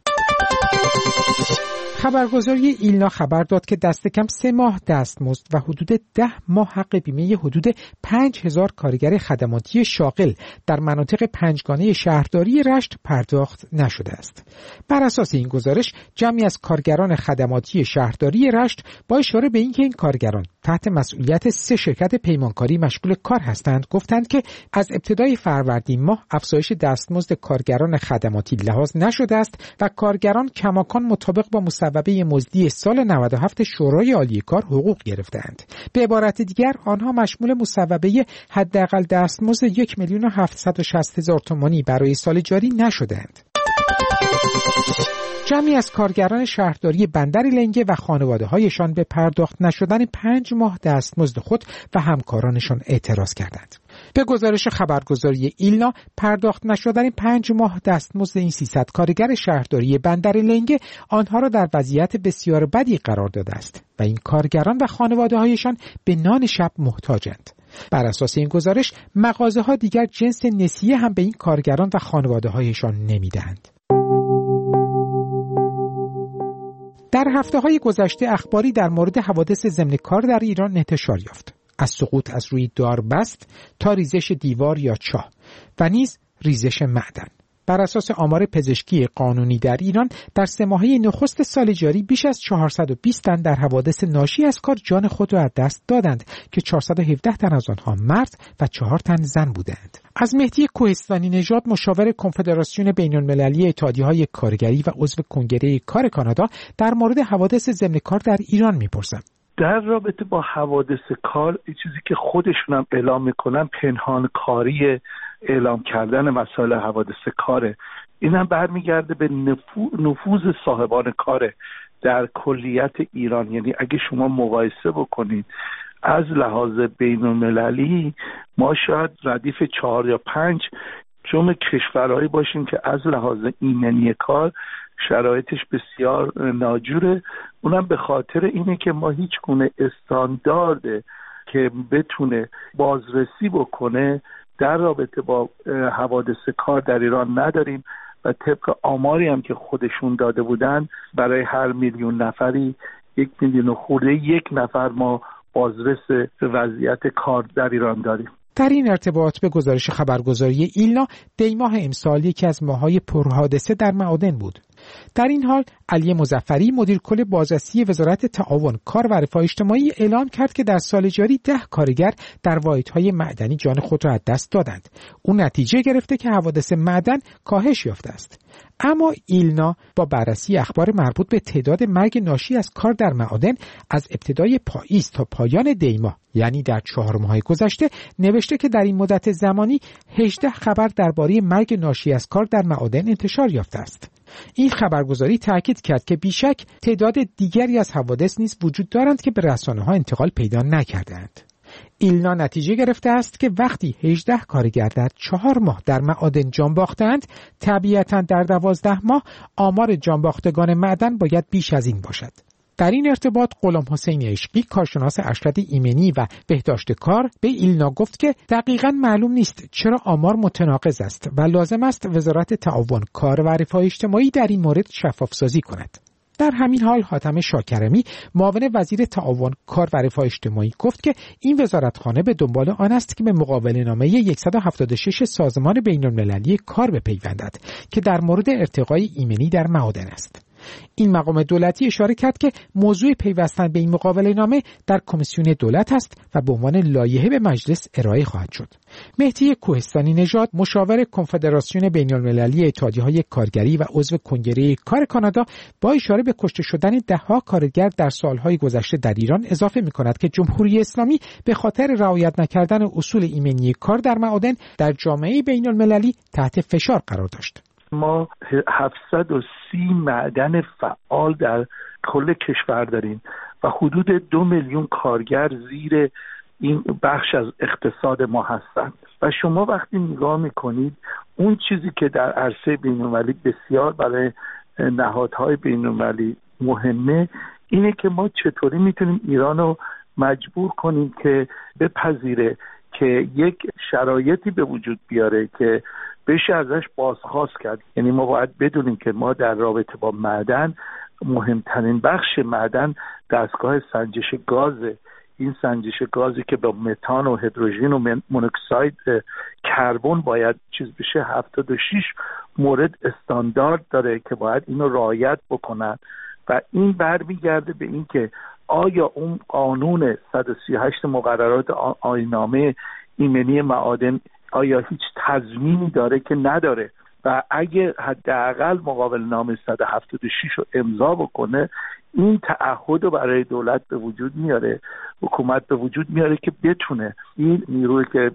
خبرگزاری ایلنا خبر داد که دست کم سه ماه دستمزد و حدود ده ماه حق بیمه حدود پنج هزار کارگر خدماتی شاغل در مناطق پنجگانه شهرداری رشت پرداخت نشده است. بر اساس این گزارش جمعی از کارگران خدماتی شهرداری رشت با اشاره به اینکه این کارگران تحت مسئولیت سه شرکت پیمانکاری مشغول کار هستند گفتند که از ابتدای فروردین ماه افزایش دستمزد کارگران خدماتی لحاظ نشده است و کارگران کماکان مطابق با مصوبه مزدی سال نود و هفت شورای عالی کار حقوق گرفتند. به عبارت دیگر آنها مشمول مصوبه حداقل دستمزد یک میلیون و هفتصد و شصت هزار تومانی برای سال جاری نشدند. جمعی از کارگران شهرداری بندر لنگه و خانواده‌هایشان به پرداخت نشدن پنج ماه دستمزد خود و همکارانشان اعتراض کردند. به گزارش خبرگزاری ایلنا پرداخت نشدن پنج ماه دستمزد این سیصد کارگر شهرداری بندر لنگه آنها را در وضعیت بسیار بدی قرار داده است و این کارگران و خانواده‌هایشان به نان شب محتاجند. بر اساس این گزارش مغازه‌ها دیگر جنس نسیه هم به این کارگران و خانواده‌هایشان نمی‌دهند. در هفته‌های گذشته اخباری در مورد حوادث ضمن کار در ایران انتشار یافت. از سقوط از روی داربست تا ریزش دیوار یا چاه و نیز ریزش معدن. بر اساس آمار پزشکی قانونی در ایران در سه ماهه نخست سال جاری بیش از چهارصد و بیست تن در حوادث ناشی از کار جان خود را از دست دادند که چهارصد و هفده تن از آنها مرد و چهار تن زن بودند. از مهدی کوهستانی نژاد، مشاور کنفدراسیون بین‌المللی اتحادیه‌های کارگری و عضو کنگره کار کانادا، در مورد حوادث ضمن کار در ایران می‌پرسم. در رابطه با حوادث کار، چیزی که خودشون هم اعلام میکنن پنهان کاری اعلام کردن مسائل حوادث کاره. این هم برمیگرده به نفوذ صاحبان کار در کلیت ایران. یعنی اگه شما مقایسه بکنید از لحاظ بین المللی، ما شاید ردیف چهار یا پنج جمع کشورهایی باشیم که از لحاظ ایمنی کار شرایطش بسیار ناجوره. اونم به خاطر اینه که ما هیچ گونه استاندارد که بتونه بازرسی بکنه در رابطه با حوادث کار در ایران نداریم و طبق آماری هم که خودشون داده بودن برای هر میلیون نفری یک میلیون خورده یک نفر ما بازرس وضعیت کار در ایران داریم. در این ارتباط به گزارش خبرگزاری ایلنا، دی ماه امسال یکی از ماه‌های پرحادثه در معادن بود. در این حال علی مظفری، مدیر کل بازرسی وزارت تعاون، کار و رفاه اجتماعی، اعلام کرد که در سال جاری ده کارگر در واحدهای معدنی جان خود را از دست دادند. او نتیجه گرفته که حوادث معدن کاهش یافته است. اما ایلنا با بررسی اخبار مربوط به تعداد مرگ ناشی از کار در معادن از ابتدای پاییز تا پایان دی ماه، یعنی در چهار ماه گذشته، نوشته که در این مدت زمانی هجده خبر درباره مرگ ناشی از کار در معادن انتشار یافته است. این خبرگزاری تاکید کرد که بیشک تعداد دیگری از حوادث نیز وجود دارند که به رسانه‌ها انتقال پیدا نکردند. ایلنا نتیجه گرفته است که وقتی هجده کارگر در چهار ماه در معادن جان باختند، طبیعتاً در دوازده ماه آمار جان باختگان معدن باید بیش از این باشد. در این ارتباط غلام حسین عشقی، کارشناس ارشد ایمنی و بهداشت کار، به ایلنا گفت که دقیقاً معلوم نیست چرا آمار متناقض است و لازم است وزارت تعاون، کار و رفاه اجتماعی در این مورد شفاف‌سازی کند. در همین حال حاتم شاکرمی، معاون وزیر تعاون، کار و رفاه اجتماعی، گفت که این وزارتخانه به دنبال آن است که به مقابله‌نامه صد و هفتاد و شش سازمان بین‌المللی کار بپیوندد که در مورد ارتقای ایمنی در معادن است. این مقام دولتی اشاره کرد که موضوع پیوستن به این مقابله‌نامه در کمیسیون دولت است و به عنوان لایحه به مجلس ارائه خواهد شد. مهدی کوهستانی نژاد، مشاور کنفدراسیون بین‌المللی اتحادیه‌های کارگری و عضو کنگره کار کانادا، با اشاره به کشته شدن ده‌ها کارگر در سالهای گذشته در ایران اضافه می‌کند که جمهوری اسلامی به خاطر رعایت نکردن اصول ایمنی کار در معادن در جامعه بین‌المللی تحت فشار قرار داشت. ما هفتصد و سی معدن فعال در کل کشور داریم و حدود دو میلیون کارگر زیر این بخش از اقتصاد ما هستند و شما وقتی نگاه میکنید اون چیزی که در عرصه بین‌المللی بسیار برای نهادهای بین‌المللی مهمه اینه که ما چطوری میتونیم ایران رو مجبور کنیم که بپذیره که یک شرایطی به وجود بیاره که بشه ازش بازخواست کرد. یعنی ما باید بدونیم که ما در رابطه با معدن، مهمترین بخش معدن دستگاه سنجش گازه. این سنجش گازی که با متان و هیدروژن و مونوکساید کربن باید چیز بشه، هفتاد و شش مورد استاندارد داره که باید اینو رعایت بکنن و این برمیگرده به این که آیا اون قانون صد و سی و هشت مقررات آیین‌نامه ایمنی معادن آیا هیچ تضمینی داره که نداره و اگه حداقل مقابل نامه صد و هفتاد و شش رو امضا بکنه، این تعهد رو برای دولت به وجود میاره، حکومت به وجود میاره که بتونه این نیروی که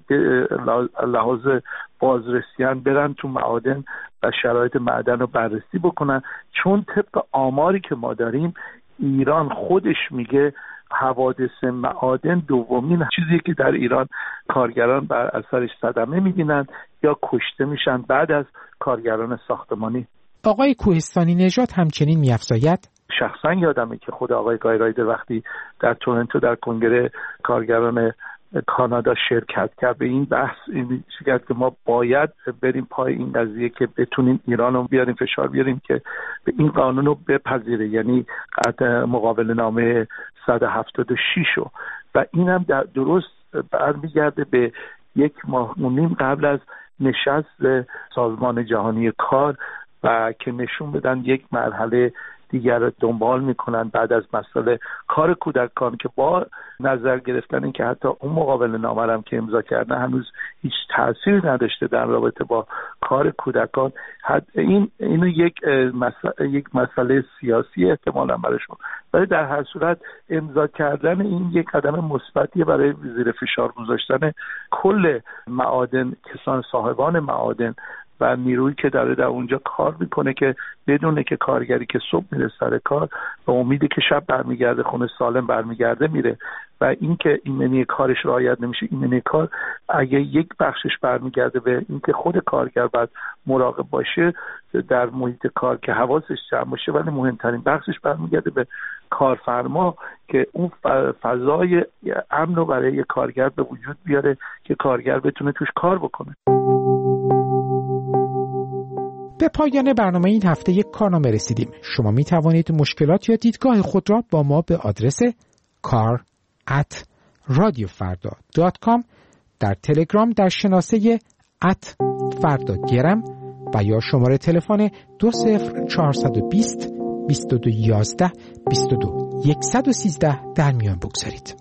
لحاظ بازرسیان برن تو معادن و شرایط معدن رو بررسی بکنن. چون طبق آماری که ما داریم ایران خودش میگه حوادث معادن دومین چیزی که در ایران کارگران بر اثرش صدمه می‌بینند یا کشته میشن بعد از کارگران ساختمانی. آقای کوهستانی نژاد همچنین می‌افزاید: شخصا یادمه که خود آقای گایرایدر وقتی در تورنتو در کنگره کارگران کانادا شرکت کرد به این بحث این شکست که ما باید بریم پای این قضیه که بتونیم ایران رو بیاریم فشار بیاریم که به این قانون رو بپذیره، یعنی مقابل نامه صد و هفتاد و شش رو. و این هم درست برمیگرده به یک ماه و نیم قبل از نشست سازمان جهانی کار و که نشون بدن یک مرحله دیگر رو دنبال میکنن بعد از مسئله کار کودکان که با نظر گرفتن این که حتی اون مقابل نامه هم که امضا کردن هنوز هیچ تأثیر نداشته در رابطه با کار کودکان، این اینو یک مسئله یک مسئله سیاسی احتمالاً براشون، ولی در هر صورت امضا کردن این یک قدم مثبتیه برای زیر فشار گذاشتن کل معادن، کسان صاحبان معادن و نیرویی که داره در اونجا کار میکنه که بدونه که کارگری که صبح میره سر کار و امیده که شب برمیگرده خونه سالم برمیگرده میره و این که ایمنی کارش رعایت نمیشه، ایمنی کار اگه یک بخشش برمیگرده به این که خود کارگر باید مراقب باشه در محیط کار که حواسش جمع باشه، ولی مهمترین بخشش برمیگرده به کارفرما که اون فضای امن رو برای کارگر به وجود بیاره که کارگر بتونه توش کار بکنه. به پایان برنامه این هفته یک کارنامه رسیدیم. شما می توانید مشکلات یا دیدگاه خود را با ما به آدرس کار ات رادیو فردا دات کام در تلگرام در شناسه ات فردا گرم و یا شماره تلفن دو صفر چهارصد و بیست بیست و دو یازده بیست و دو صد و سیزده در میان بگذارید.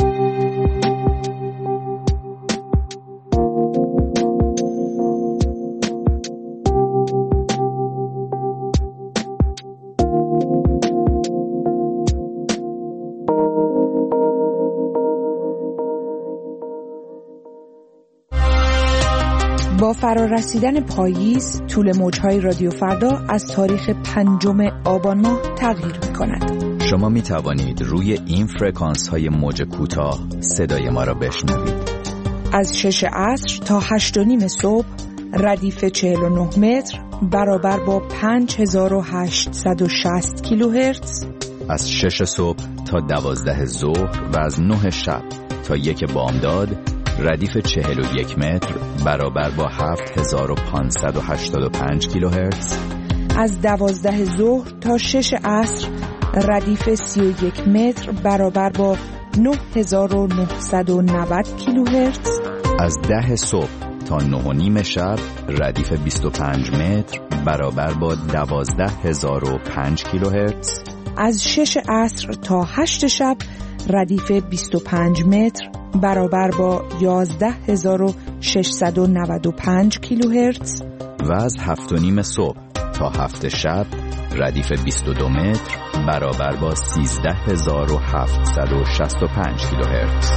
با فرارسیدن پاییز، طول موج‌های رادیو فردا از تاریخ پنجم آبان ماه تغییر می‌کند. شما می‌توانید روی این فرکانس‌های موج کوتاه صدای ما را بشنوید. از شش عصر تا هشت و نیم صبح، ردیف چهل و نه متر برابر با پنج هزار و هشتصد و شصت کیلوهرتز. از شش صبح تا دوازده ظهر و از نه شب تا یک بامداد، ردیف چهل و یک متر برابر با هفت هزار و پانصد و هشتاد و پنج کیلوهرتز. از دوازده ظهر تا شش عصر، ردیف سی و یک متر برابر با نه هزار و نهصد و نود کیلوهرتز. از ده صبح تا نه و نیم شب، ردیف بیست و پنج متر برابر با دوازده هزار و پنج کیلوهرتز. از شش عصر تا هشت شب، ردیف بیست و پنج متر برابر با یازده هزار و ششصد و نود و پنج کیلوهرتز. و از هفت و نیم صبح تا هفت شب، ردیف بیست و دو متر برابر با سیزده هزار و هفتصد و شصت و پنج کیلوهرتز.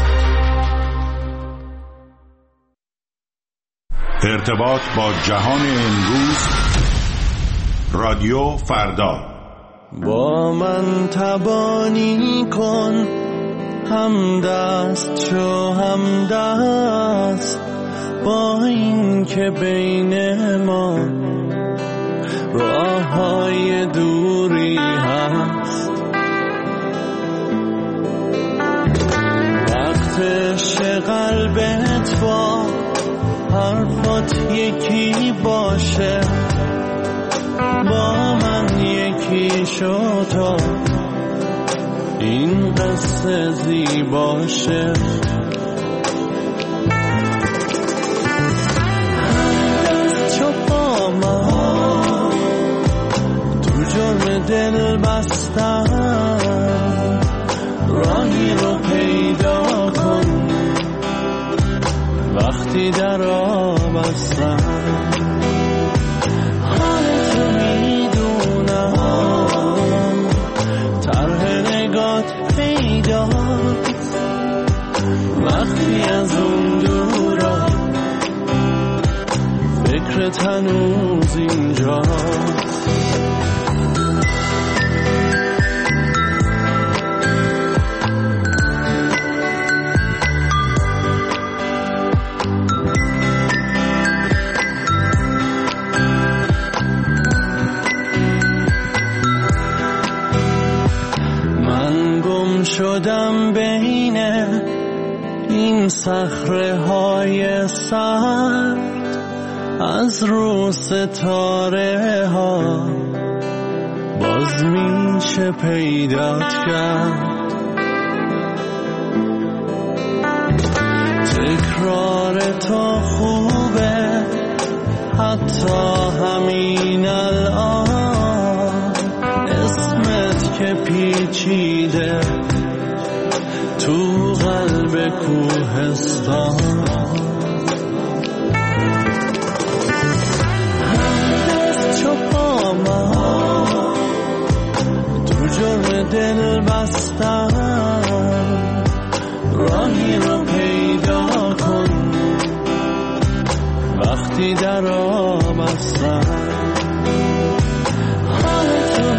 ارتباط با جهان امروز، رادیو فردا. با من تبانی کن، هم دست شو هم دست، با این که بین ما راه های دوری هست. وقتش قلبت با حرفات یکی باشه، با من یکی شو تا این قصه زیباشه. همدست چو با من تو جرم دل بستن، راهی رو پیدا کن وقتی در آب هستن. حالتو میدونم، طرح نگات پیداست وقتی از اون دورا، فکرت هنوز اینجاست. شدم بین این صخره های سرد، از رو ستاره ها باز میشه پیدات کرد. تکرار تو خوبه کوهستان. هست چو پا من تو جرم دل بستم، راهی رو پیدا کن وقتی در آمستم. حال تو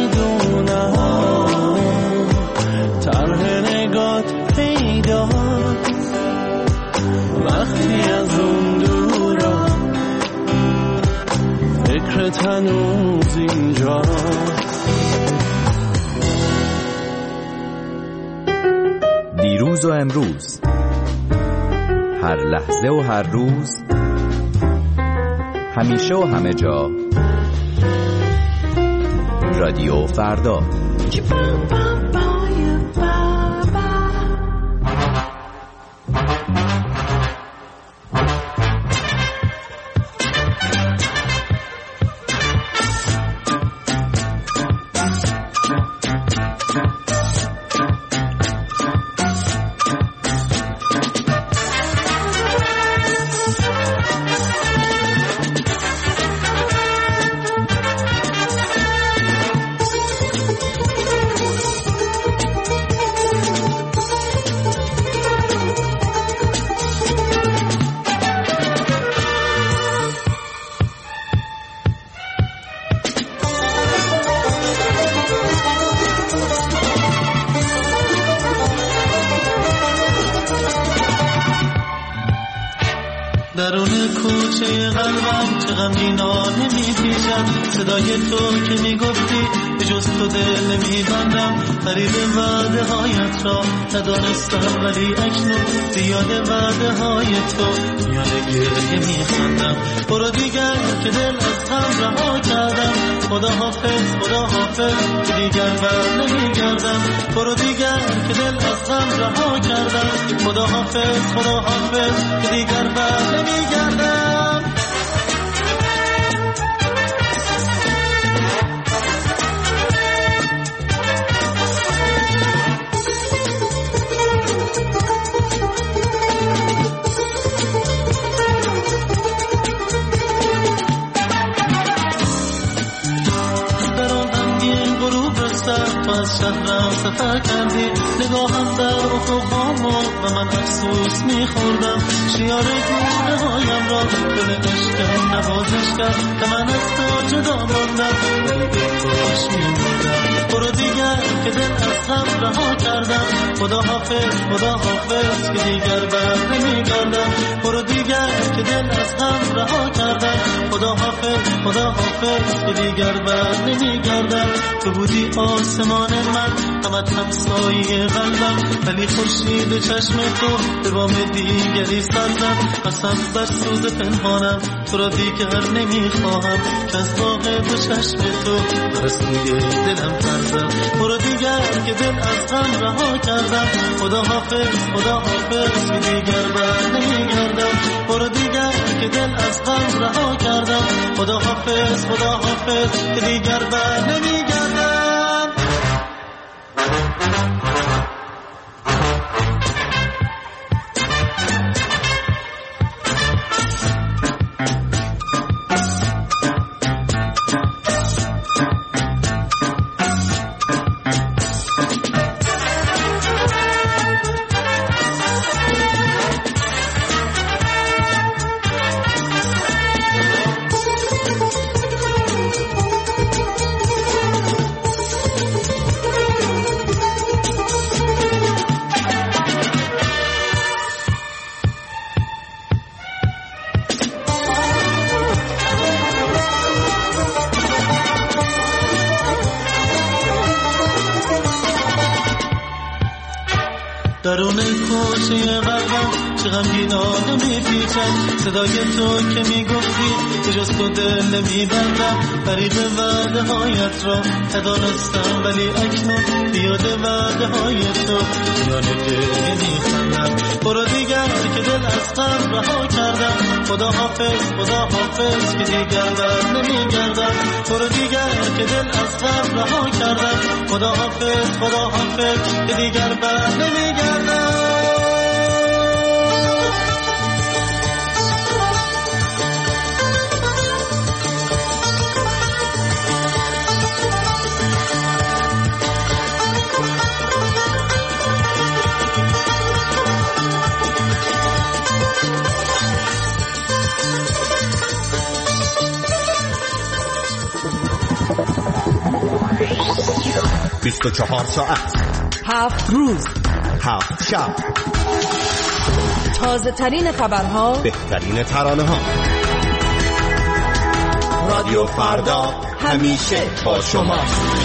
میدونم طرح نگات پیداست، وقتی از اون دورم فکرت هنوز اینجاست. دیروز و امروز، هر لحظه و هر روز، همیشه و همه جا، رادیو فردا. درون کوچه قلبم چه غمگینا نمی‌پیچم، صدای تو که میگفتی به جز تو دل نمیبندم. غریب وعده هایت را ندانستم ولی اکنون زیاد وعده های تو میان گریه میخندم. برو دیگر که دل از غم رها کردم، خدا حافظ خدا حافظ که دیگر بر نمیگردم. برو دیگر که دل از غم رها کردم، خدا حافظ خدا حافظ که دیگر بر نمیگردم. تو از شهرم سفر کردی، نگاهم در افقام و من افسوس میخوردم. شیار گونه هایم را دل عشقم نوازش کرد که من از تو جدا ماندم ولی دلخوش میموندم. برو دیگر که دل از غم رها کردم، خدا حافظ خدا حافظ که دیگر بر نمیگردم. برو دیگر که دل از غم رها کردم، خدا حافظ خدا حافظ که دیگر بر نمیگردم. تو بودی آسمان من، همت همسایه قلبم، ولی خورشید چشم تو به بام دیگری سرزم. قسم بر سوز پنهانم تو را دیگر نمیخواهم، که از باغ دو چشم تو برسوی دلم فرزم. برو دیگر که دل از غم رها کردم، خدا حافظ خدا حافظ که دیگر بر نمیگردم. برو دیگر که دل از غم رها کردم، خدا حافظ خدا حافظ که دیگر بر نمیگردم. درون کوچه قلبم چه غمگینا نمیپیچم، صدای تو که میگفتی به جز تو دل نمیبندم. غریب وعده هایت را ندانستم ولی اکنون بیاد وعده های تو میان گریه میخندم. برو دیگر که دل از غم رها کردم، خدا حافظ خدا حافظ که دیگر بر نمیگردم. برو دیگر که دل از غم رها کردم، خدا حافظ خدا حافظ که دیگر بر نمیگردم. بیست و چهار ساعت، هفت روز، هفت شب، تازه ترین خبرها، بهترین ترانه ها. رادیو فردا همیشه با شماست.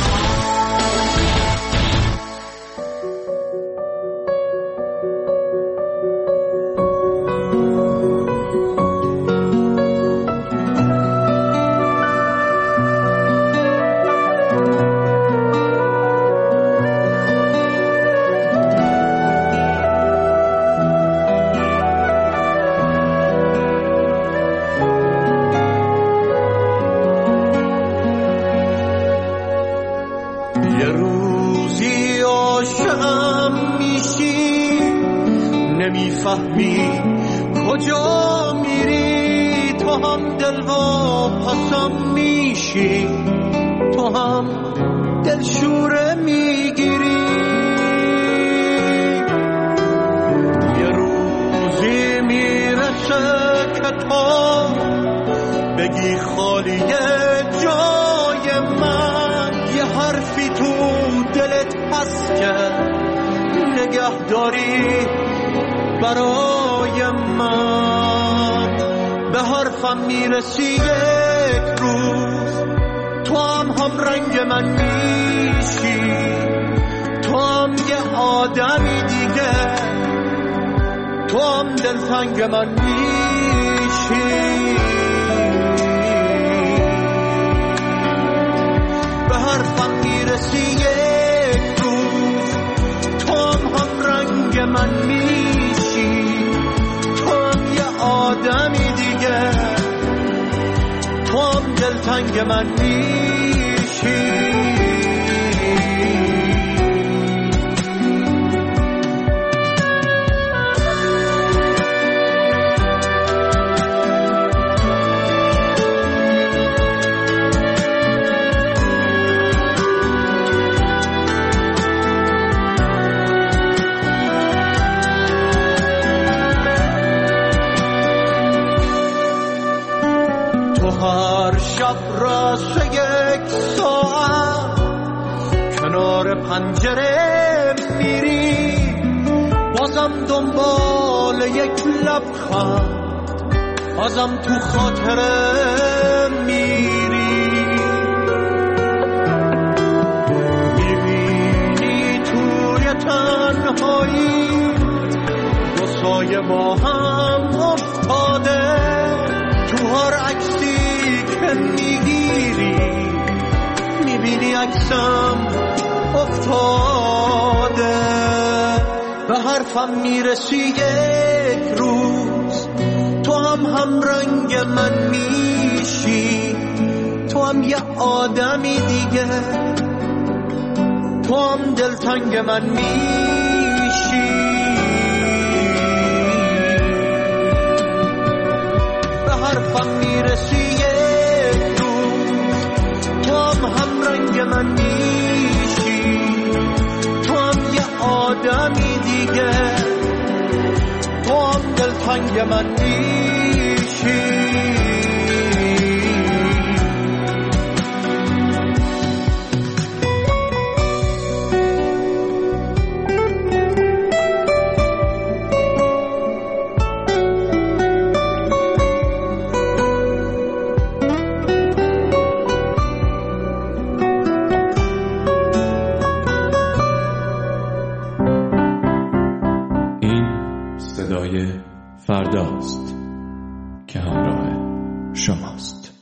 پنجره میری، بازم دنبال یک لبخند، بازم تو خاطره میری. میبینی توی تنهایی دو سایه با هم افتاده، تو هر عکسی که میگیری میبینی عکسم افتاده. به حرفم میرسی یک روز، تو هم هم رنگ من میشی، تو هم یه آدمی دیگه، تو هم دلتنگ من میشی. به حرفم میرسی یک روز، تو هم هم رنگ من میشی، تو هم یه آدمی دیگه، تو هم دلتنگ من میشی. فرداست که همراه شماست.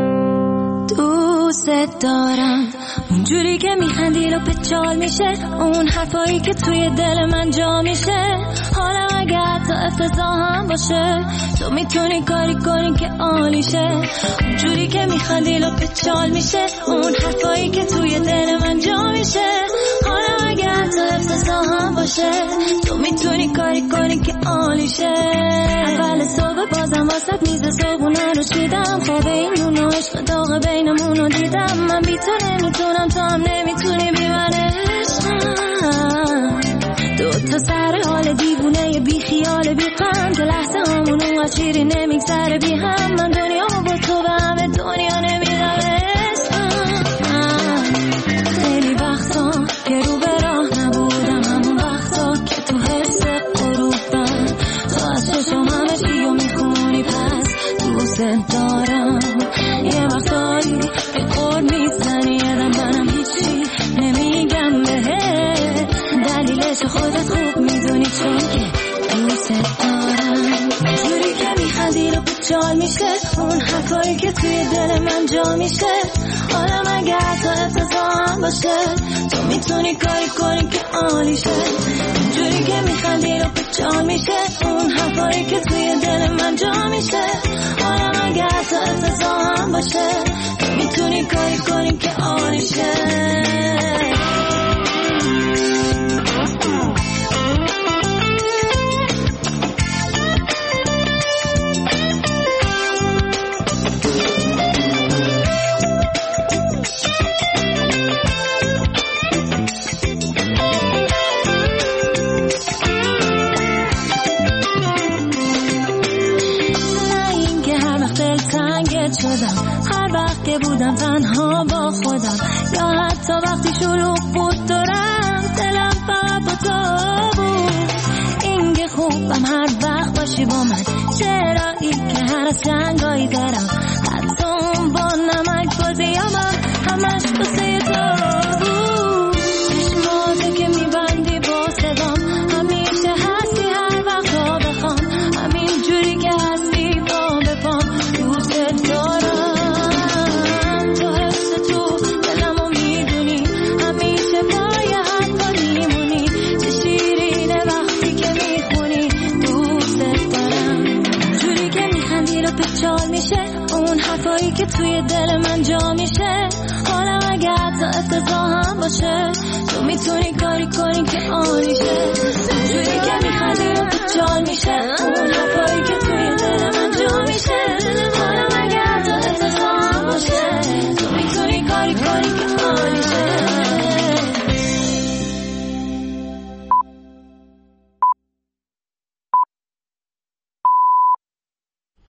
دوست دارم اونجوری که میخندی رو پچال میشه، اون حرفایی که توی دل من جا میشه. حالا اگه حتی افتضاح هم باشه، تو میتونی کاری کنی که عالیشه. اونجوری که میخندی رو پچال میشه، اون حرفایی که توی دل من جا میشه. حالا اگه حتی افتضاح هم باشه، تو میتونی کاری کنی که عالیشه. اول صبح بازم واسط میز صبحونه رو چیدم، خواب این نون و عشق داغ بینمون رو دیدم. من بی تو نمیتونم، تو هم نمیتونی بی من عشقم. دو تا سر حال دیوونه بی خیال بی غم، تو لحظه همون اونقدر شیری نمیگذره بی هم. من دنیا با تو به همه دنیا نمیدم عشقم. خیلی وقتا دارم. یه وقتایی به قور میزنی یادم منم هیچی نمیگم بهت، دلیلش خودت خوب میدونی چون که دوست دارم. جوری که میخندی رو بچال میشه اون حرفایی که توی دل من جا میشه، حالا مگه حتی افتضاح باشه تو میتونی کاری کنی که عالی شه. جوری که میخندی رو بچال میشه اون حرفایی که توی دل من جا میشه، حالا مگه حتی افتضاح باشه تو میتونی کاری کنی که عالی شه. هر وقت که بودم تنها با خودم یا حتی وقتی شروع بود دارم دلم فقط با تو بود. این که خوبم هر وقت باشی با من، چرایی که هر از جنگایی دارم حتی اون با نمک بازیامم همش بسه تو بود. چشماته که میبندی با صدام همیشه هستی هر وقت ها بخوام، همین جوری که هستی با بپام دوست دارم. اون حرفایی که توی دل من جا میشه، حالا اگه حتی افتضاح هم باشه تو میتونی کاری کنی که عالی شه. جوری که میخندی رو بچال میشه اون حرفایی که توی دل